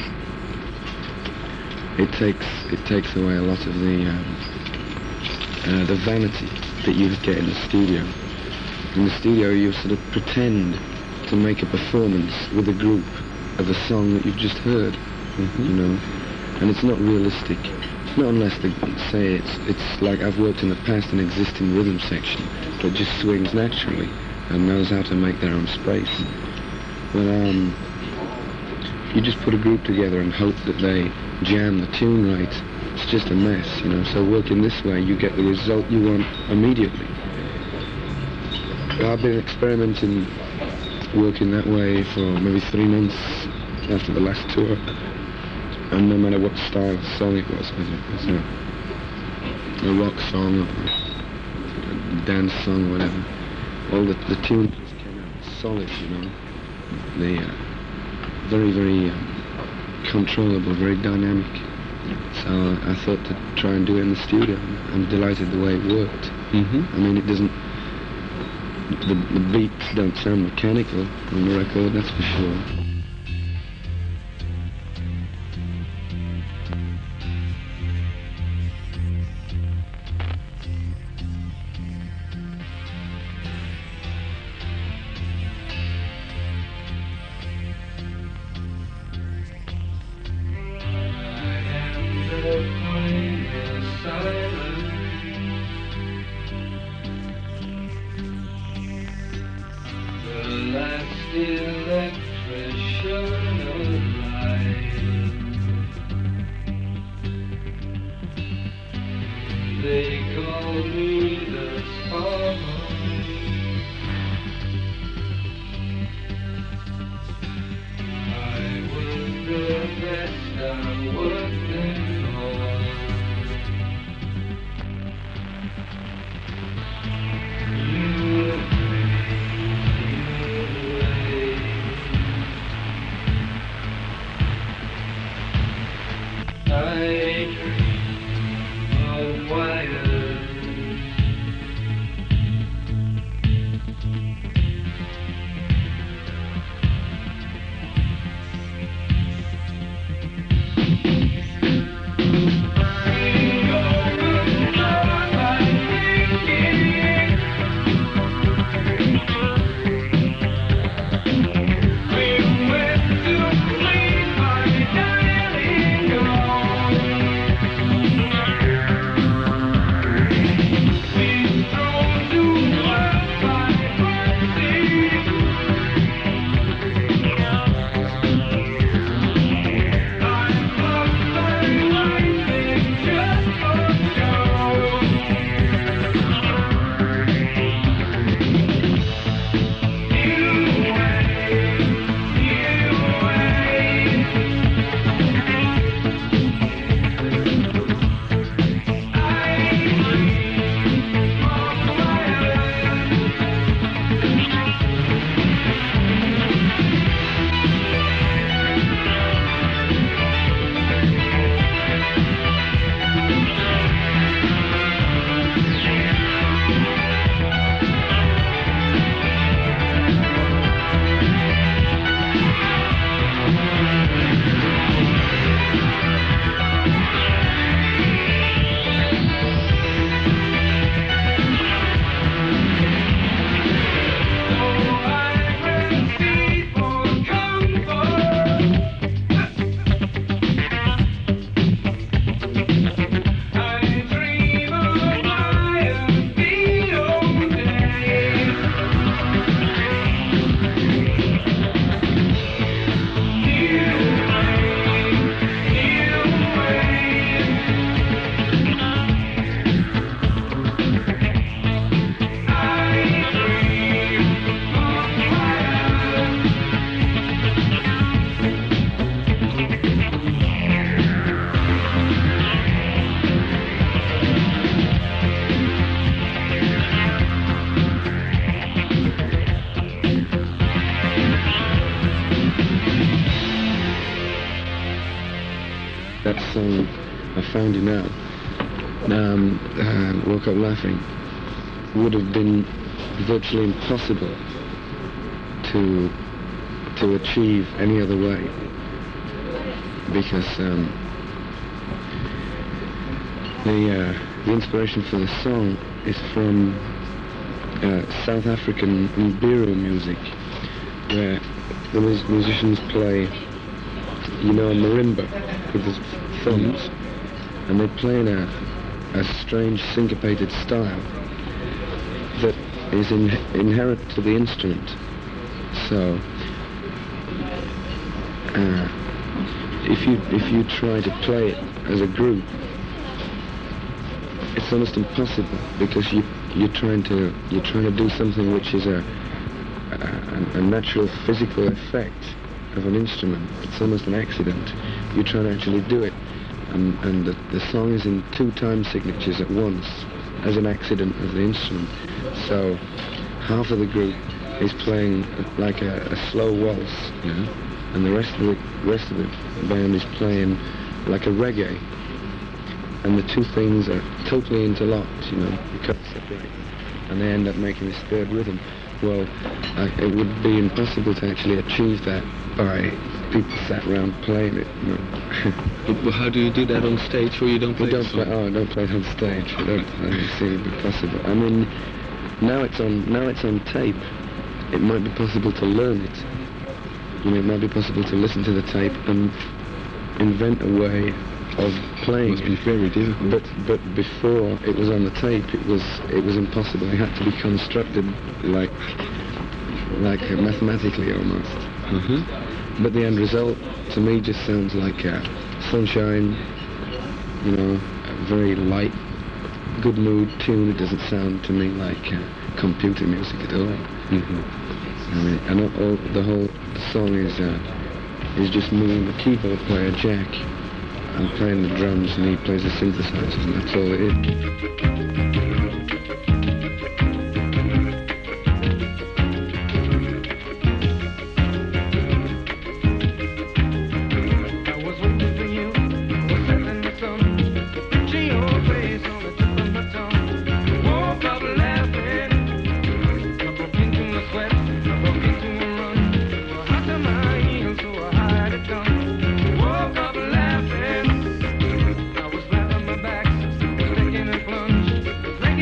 it takes it takes away a lot of the um, uh, the vanity that you get in the studio. In the studio, you sort of pretend to make a performance with a group of a song that you've just heard, mm-hmm. you know, and it's not realistic. Not unless they say it's it's like I've worked in the past an existing rhythm section that just swings naturally and knows how to make their own space. But um, you just put a group together and hope that they jam the tune right. It's just a mess, you know. So working this way, you get the result you want immediately. I've been experimenting working that way for maybe three months after the last tour, and no matter what style of song it was, whether it was a, a rock song or a dance song or whatever, all the, the tunes just came out solid, you know. They uh, very, very um, controllable, very dynamic. So I thought to try and do it in the studio. I'm delighted the way it worked. Mm-hmm. I mean, it doesn't. The, the beats don't sound mechanical on the record, that's for sure. song I Found You Now, um, uh, Woke Up Laughing, would have been virtually impossible to to achieve any other way, because um, the uh, the inspiration for the song is from uh, South African Mbiru music, where the mus- musicians play, you know, a marimba with the thumbs, and they play in a, a strange syncopated style that is in, inherent to the instrument. So, uh, if you if you try to play it as a group, it's almost impossible, because you you're trying to you're trying to do something which is a a, a natural physical effect of an instrument. It's almost an accident. You're trying to actually do it, and and the, the song is in two time signatures at once, as an accident of the instrument. So half of the group is playing like a, a slow waltz, you know, and the rest of the rest of the band is playing like a reggae, and the two things are totally interlocked, you know, you can't separate, and they end up making this third rhythm. Well, uh, it would be impossible to actually achieve that by people sat around playing it. You know. But how do you do that on stage, or you don't play We don't the play. song? Oh, I don't play it on stage. I don't. I don't see it be possible. I mean, now it's on. Now it's on tape. It might be possible to learn it. You know, it might be possible to listen to the tape and invent a way of playing. Must be very difficult. But but before it was on the tape, it was it was impossible. It had to be constructed like like uh, mathematically almost. Uh-huh. But the end result to me just sounds like uh, sunshine. You know, a very light, good mood tune. It doesn't sound to me like uh, computer music at all. Mm-hmm. I mean, and all, all, the whole the song is uh, is just me and the keyboard player Jack. I'm playing the drums and he plays the synthesizers, and that's all it is. Like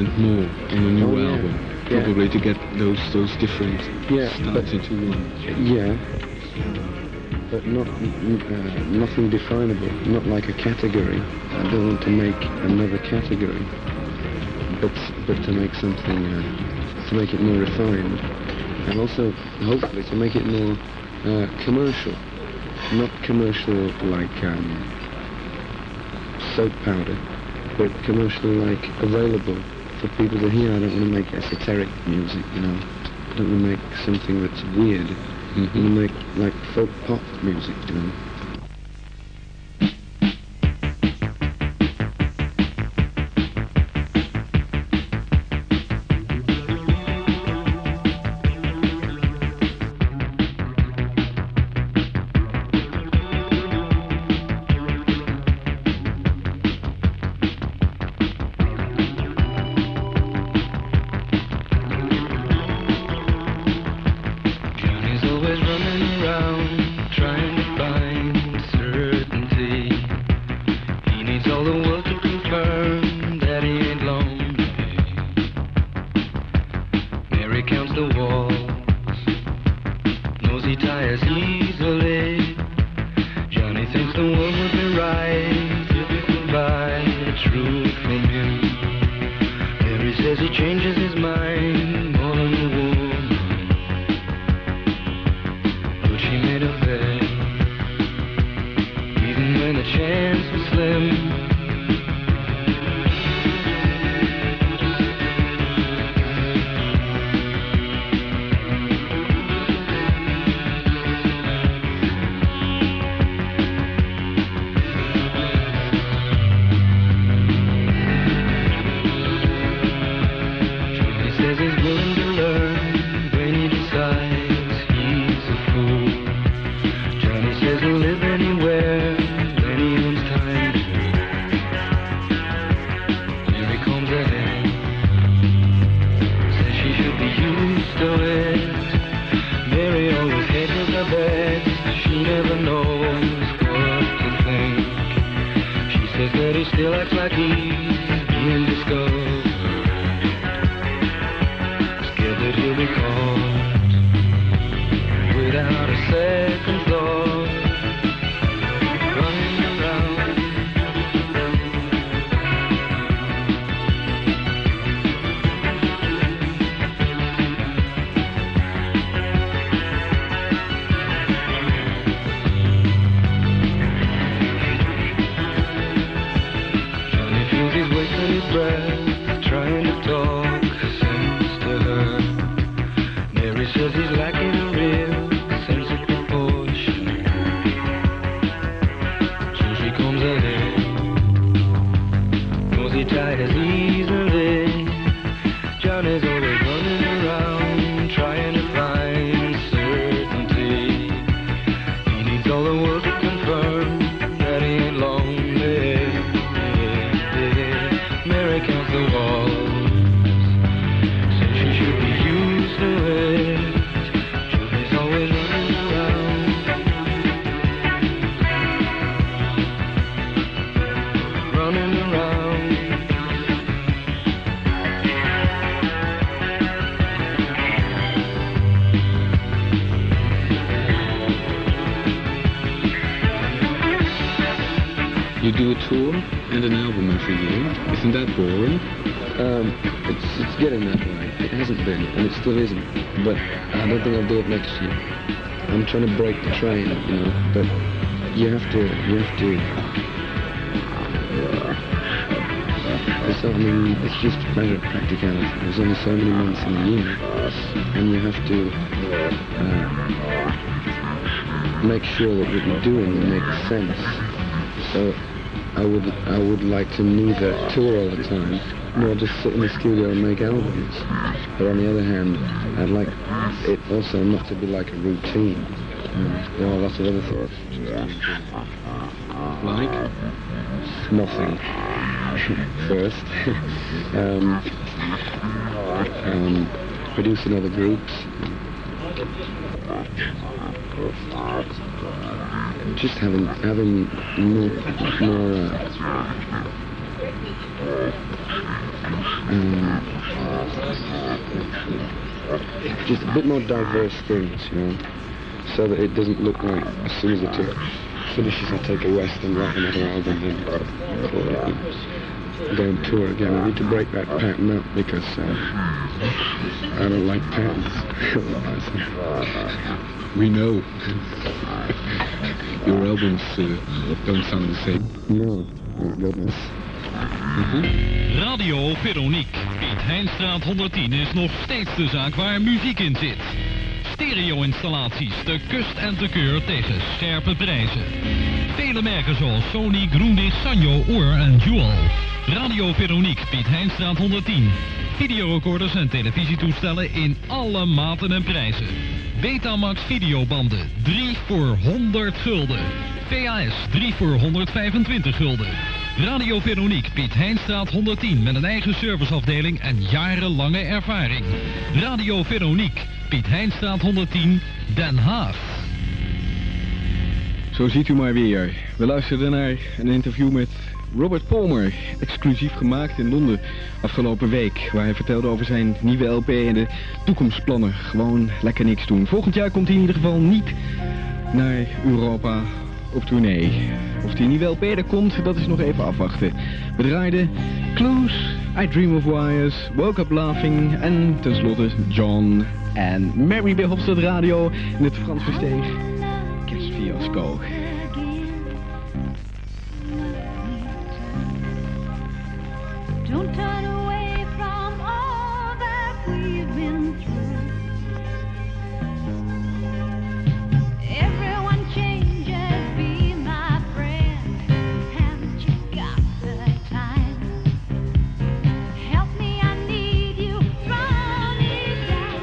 more on a new Oh, yeah. album, Yeah. probably to get those those different Yeah, styles but- into one. Yeah, but not n- uh, nothing definable, not like a category. I don't want to make another category, but but to make something, uh, to make it more refined, and also hopefully to make it more uh, commercial, not commercial like um, soap powder, but commercial like available for people to hear. I don't want to make esoteric music, you know. I don't want to make something that's weird. I want to make like folk pop music, you know. Johnny's always running around trying to find certainty. He needs all the world to confirm that he ain't lonely. Mary counts the walls, knows he tires easily. Johnny thinks the world would be right if he could buy the truth from him. Mary says he changes his mind more than the woman. But she made a bet, even when the chance was slim. Johnny says he's willing to learn when he decides he's a fool. Johnny says he'll live anywhere when he owns time to. Here he comes ahead, says she should be used to it. Mary always hedges her bets, she never knows what to think. She says that he still acts like he's being discovered, scared that he'll be caught without a second thought, running around. Johnny feels he's wasting his breath, trying to talk sense to her. Mary says he's lacking a real sense of proportion. So she comes ahead, cause he tires easily. Johnny's always running around, trying to find certainty. He needs all the world to confirm that he ain't lonely. Mary counts the walls, says she should be used to it. Johnny's always running around, running around. You do a tour and an album every year. Isn't that boring? Um, it's it's getting that way. It hasn't been, and it still isn't. But I don't think I'll do it next year. I'm trying to break the train, you know. But you have to, you have to. It's, I mean, it's just a matter of practicality. There's only so many months in a year, and you have to uh, make sure that what you're doing makes sense. So I would I would like to neither tour all the time nor just sit in the studio and make albums. But on the other hand, I'd like it also not to be like a routine. Mm. There are lots of other things. Like? Nothing. First. um, um, producing other groups. Just having having more more uh, Um, just a bit more diverse things, you know, so that it doesn't look like as soon as the tour finishes I take a rest and write another album and call it and go on tour again. I need to break that pattern up because uh, I don't like patterns. We know. Your albums uh, don't sound the same. No, oh goodness. Mm-hmm. Radio Veronique. Piet Heinstraat honderdtien is nog steeds de zaak waar muziek in zit. Stereo-installaties te kust en te keur tegen scherpe prijzen. Vele merken zoals Sony, Grundig, Sanyo, Oor en Jewel. Radio Veronique, Piet Heinstraat honderdtien. Videorecorders en televisietoestellen in alle maten en prijzen. Betamax videobanden, drie voor honderd gulden. V H S, drie voor honderdvijfentwintig gulden. Radio Veronique, Piet Heinstraat honderdtien met een eigen serviceafdeling en jarenlange ervaring. Radio Veronique, Piet Heinstraat honderdtien, Den Haag. Zo ziet u maar weer. We luisterden naar een interview met Robert Palmer, exclusief gemaakt in Londen afgelopen week, waar hij vertelde over zijn nieuwe L P en de toekomstplannen. Gewoon lekker niks doen. Volgend jaar komt hij in ieder geval niet naar Europa op tournee. Of die nieuwe L P er komt, dat is nog even afwachten. We draaiden Clues, I Dream of Wires, Woke Up Laughing en tenslotte John en Mary bij Hofstad Radio in het Frans Versteeg Kerstfiasco. Don't turn away from all that we've been through. Everyone changes, be my friend. Haven't you got the time? Help me, I need you. Draw me down.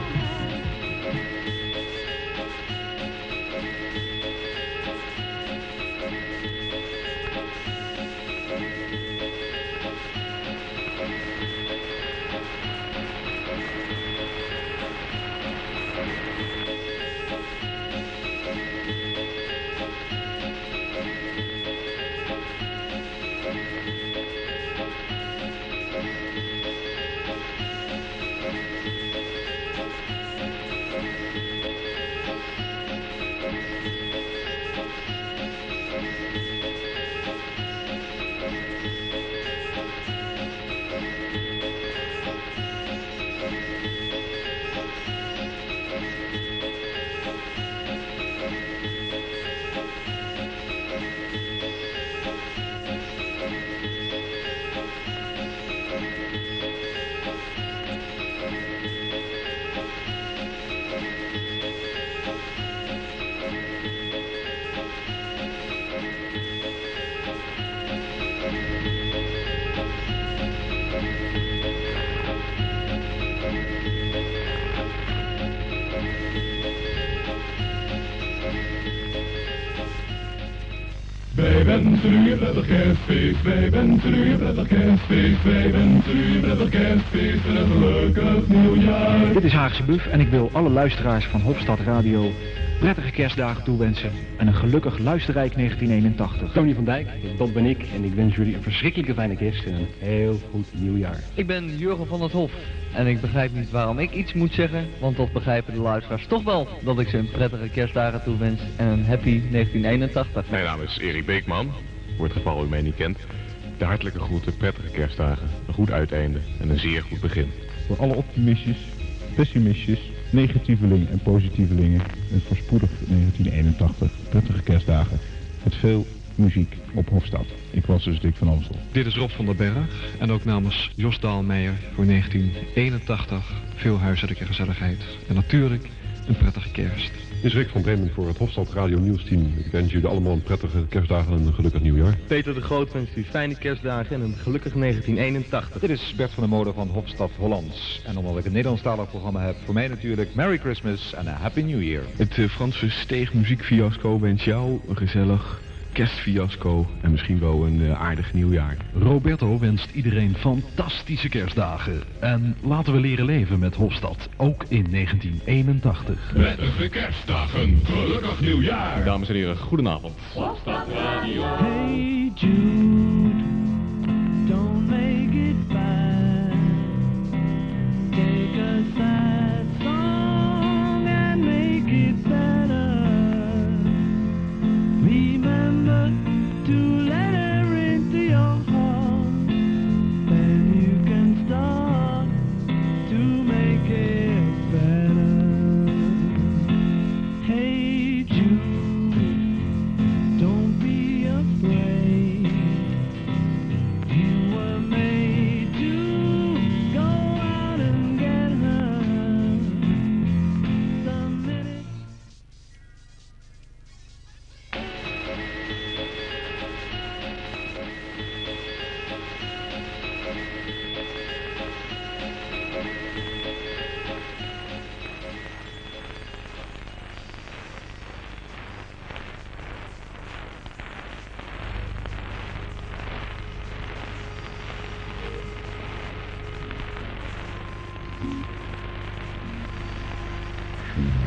Wij wensen u een prettig kerstfeest, wij wensen u een prettig kerstfeest, wij wensen u een prettig kerstfeest en een gelukkig nieuwjaar. Dit is Haagse Buf en ik wil alle luisteraars van Hofstad Radio prettige kerstdagen toewensen en een gelukkig luisterrijk negentien eenentachtig. Tony van Dijk, dat ben ik en ik wens jullie een verschrikkelijke fijne kerst en een heel goed nieuwjaar. Ik ben Jurgen van het Hof en ik begrijp niet waarom ik iets moet zeggen, want dat begrijpen de luisteraars toch wel, dat ik ze een prettige kerstdagen toewens en een happy negentien eenentachtig. Mijn naam is Erik Beekman, voor het geval u mij niet kent. De hartelijke groeten, prettige kerstdagen, een goed uiteinde en een zeer goed begin. Voor alle optimistjes, pessimistjes, negatievelingen en positievelingen een voorspoedig negentien eenentachtig, prettige kerstdagen met veel muziek op Hofstad. Ik was dus Dick van Amstel. Dit is Rob van der Berg en ook namens Jos Daalmeijer voor negentien eenentachtig veel huiselijke gezelligheid en natuurlijk een prettige kerst. Dit is Rick van Bremen voor het Hofstad Radio Nieuwsteam. Ik wens jullie allemaal een prettige kerstdagen en een gelukkig nieuwjaar. Peter de Groot wenst u fijne kerstdagen en een gelukkig negentien eenentachtig. Dit is Bert van der Molen van Hofstad Hollands. En omdat ik een Nederlandstalig programma heb, voor mij natuurlijk Merry Christmas en a Happy New Year. Het uh, Frans Versteeg muziekfiasco wens jou een gezellig kerstfiasco en misschien wel een uh, aardig nieuwjaar. Roberto wenst iedereen fantastische kerstdagen. En laten we leren leven met Hofstad, ook in negentien eenentachtig. Prettige kerstdagen, gelukkig nieuwjaar. Dames en heren, goedenavond. Hofstad Radio. Hey Jude, don't make it bad.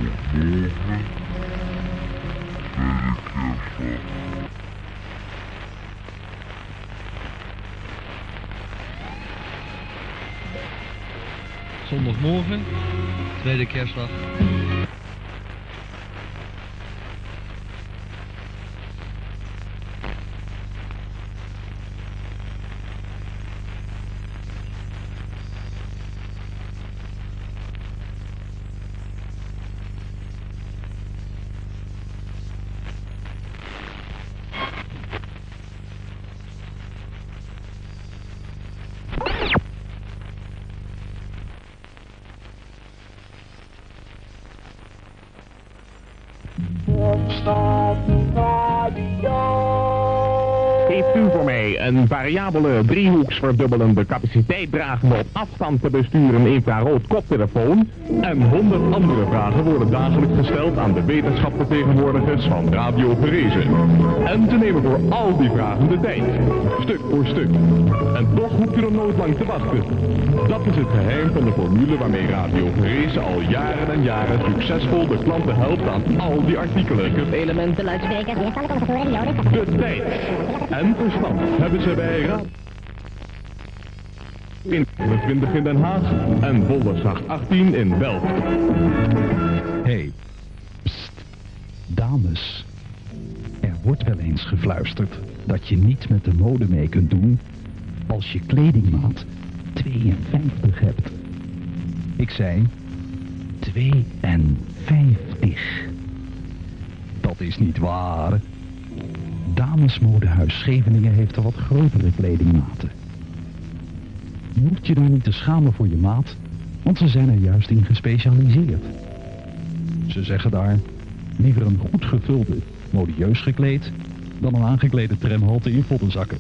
Zondagmorgen, tweede kerstdag. Heeft u voor mij een variabele driehoeksverdubbelende capaciteitdragende op afstand te besturen infrarood koptelefoon? En honderd andere vragen worden dagelijks gesteld aan de wetenschapsvertegenwoordigers van Radio Verrezen. En te nemen voor al die vragen de tijd, stuk voor stuk. En toch hoeft u er nooit lang te wachten. Dat is het geheim van de formule waarmee Radio Verrezen al jaren en jaren succesvol de klanten helpt aan al die artikelen. Elementen, luidsprekers, De tijd en verstand hebben ze bij Raad eenentwintig in Den Haag en Woldersgracht achttien in België. Hey, pst, dames. Er wordt wel eens gefluisterd dat je niet met de mode mee kunt doen als je kledingmaat tweeënvijftig hebt. Ik zei tweeënvijftig. Dat is niet waar. Damesmodehuis Scheveningen heeft er wat grotere kledingmaten. Je hoeft je daar niet te schamen voor je maat, want ze zijn er juist in gespecialiseerd. Ze zeggen daar, liever een goed gevulde, modieus gekleed, dan een aangeklede tramhalte in voddenzakken.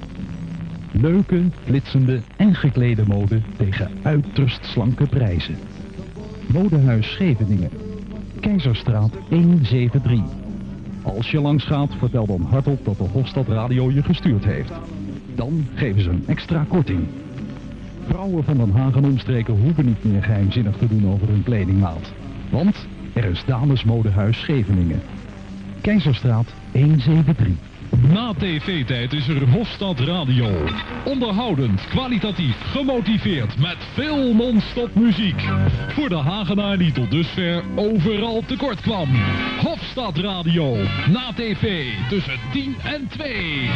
Leuke, flitsende en geklede mode tegen uiterst slanke prijzen. Modehuis Scheveningen, Keizerstraat honderddrachtenzestig. Als je langs gaat, vertel dan hardop dat de Hofstad Radio je gestuurd heeft. Dan geven ze een extra korting. Vrouwen van Den Haag en omstreken hoeven niet meer geheimzinnig te doen over hun kledingmaat. Want er is Damesmodehuis Scheveningen. Keizerstraat honderddrachtenzestig. Na tv-tijd is er Hofstad Radio. Onderhoudend, kwalitatief, gemotiveerd, met veel non-stop muziek. Voor de Hagenaar die tot dusver overal tekort kwam. Hofstad Radio, na tv, tussen tien en twee.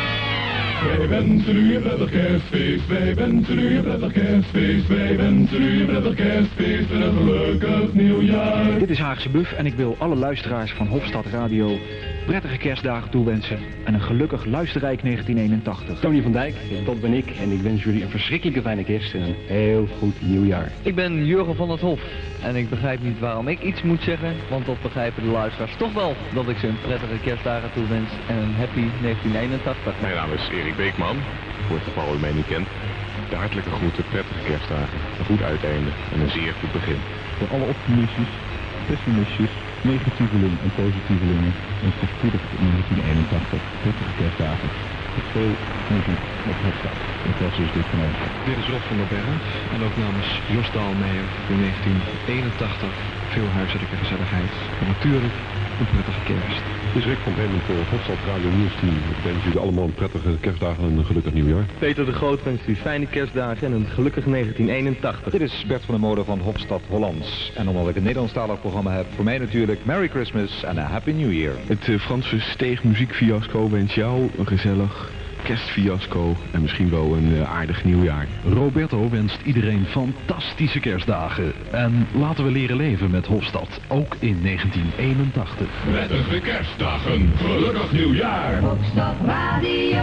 Wij wensen u een prettig kerstfeest, wij wensen u een prettig kerstfeest, wij wensen u een prettig kerstfeest en een gelukkig nieuwjaar. Dit is Haagse Bluff en ik wil alle luisteraars van Hofstad Radio prettige kerstdagen toewensen en een gelukkig luisterrijk negentien eenentachtig. Tony van Dijk, dat ben ik en ik wens jullie een verschrikkelijke fijne kerst en een heel goed nieuwjaar. Ik ben Jurgen van het Hof en ik begrijp niet waarom ik iets moet zeggen, want dat begrijpen de luisteraars toch wel, dat ik ze een prettige kerstdagen toewens en een happy negentien eenentachtig. Mijn naam is Erik Beekman, voor het geval u mij niet kent. De hartelijke groeten, prettige kerstdagen, een goed uiteinde en een zeer goed begin. Voor alle optimistjes, pessimistjes, negatievelingen en positievelingen een voorspoedig negentien eenentachtig, prettige kerstdagen. Met veel muziek op Hofstad. Dat was dus dit van ons. Dit is Rob van der Berg en ook namens Jos Daalmeijer voor negentien eenentachtig veel huiselijke gezelligheid en natuurlijk een prettige kerst. Dit is Rick van Bremen voor het Hofstad Radio Nieuwsteam. Ik wens jullie allemaal een prettige kerstdagen en een gelukkig nieuwjaar. Peter de Groot wenst u fijne kerstdagen en een gelukkig negentien eenentachtig. Dit is Bert van der Molen van Hofstad Hollands. En omdat ik een Nederlandstalig programma heb, voor mij natuurlijk Merry Christmas en a Happy New Year. Het uh, Franse steegmuziekfiasco wens jou een gezellig kerstfiasco en misschien wel een uh, aardig nieuwjaar. Roberto wenst iedereen fantastische kerstdagen. En laten we leren leven met Hofstad, ook in negentien eenentachtig. Prettige kerstdagen, gelukkig nieuwjaar. Hofstad Radio.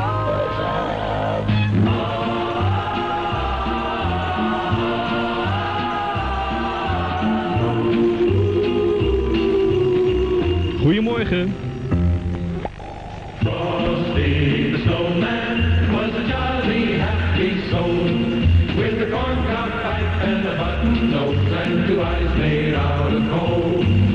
Goedemorgen. Frosty the snowman was a jolly happy soul, with a corncob pipe and a button nose and two eyes made out of coal.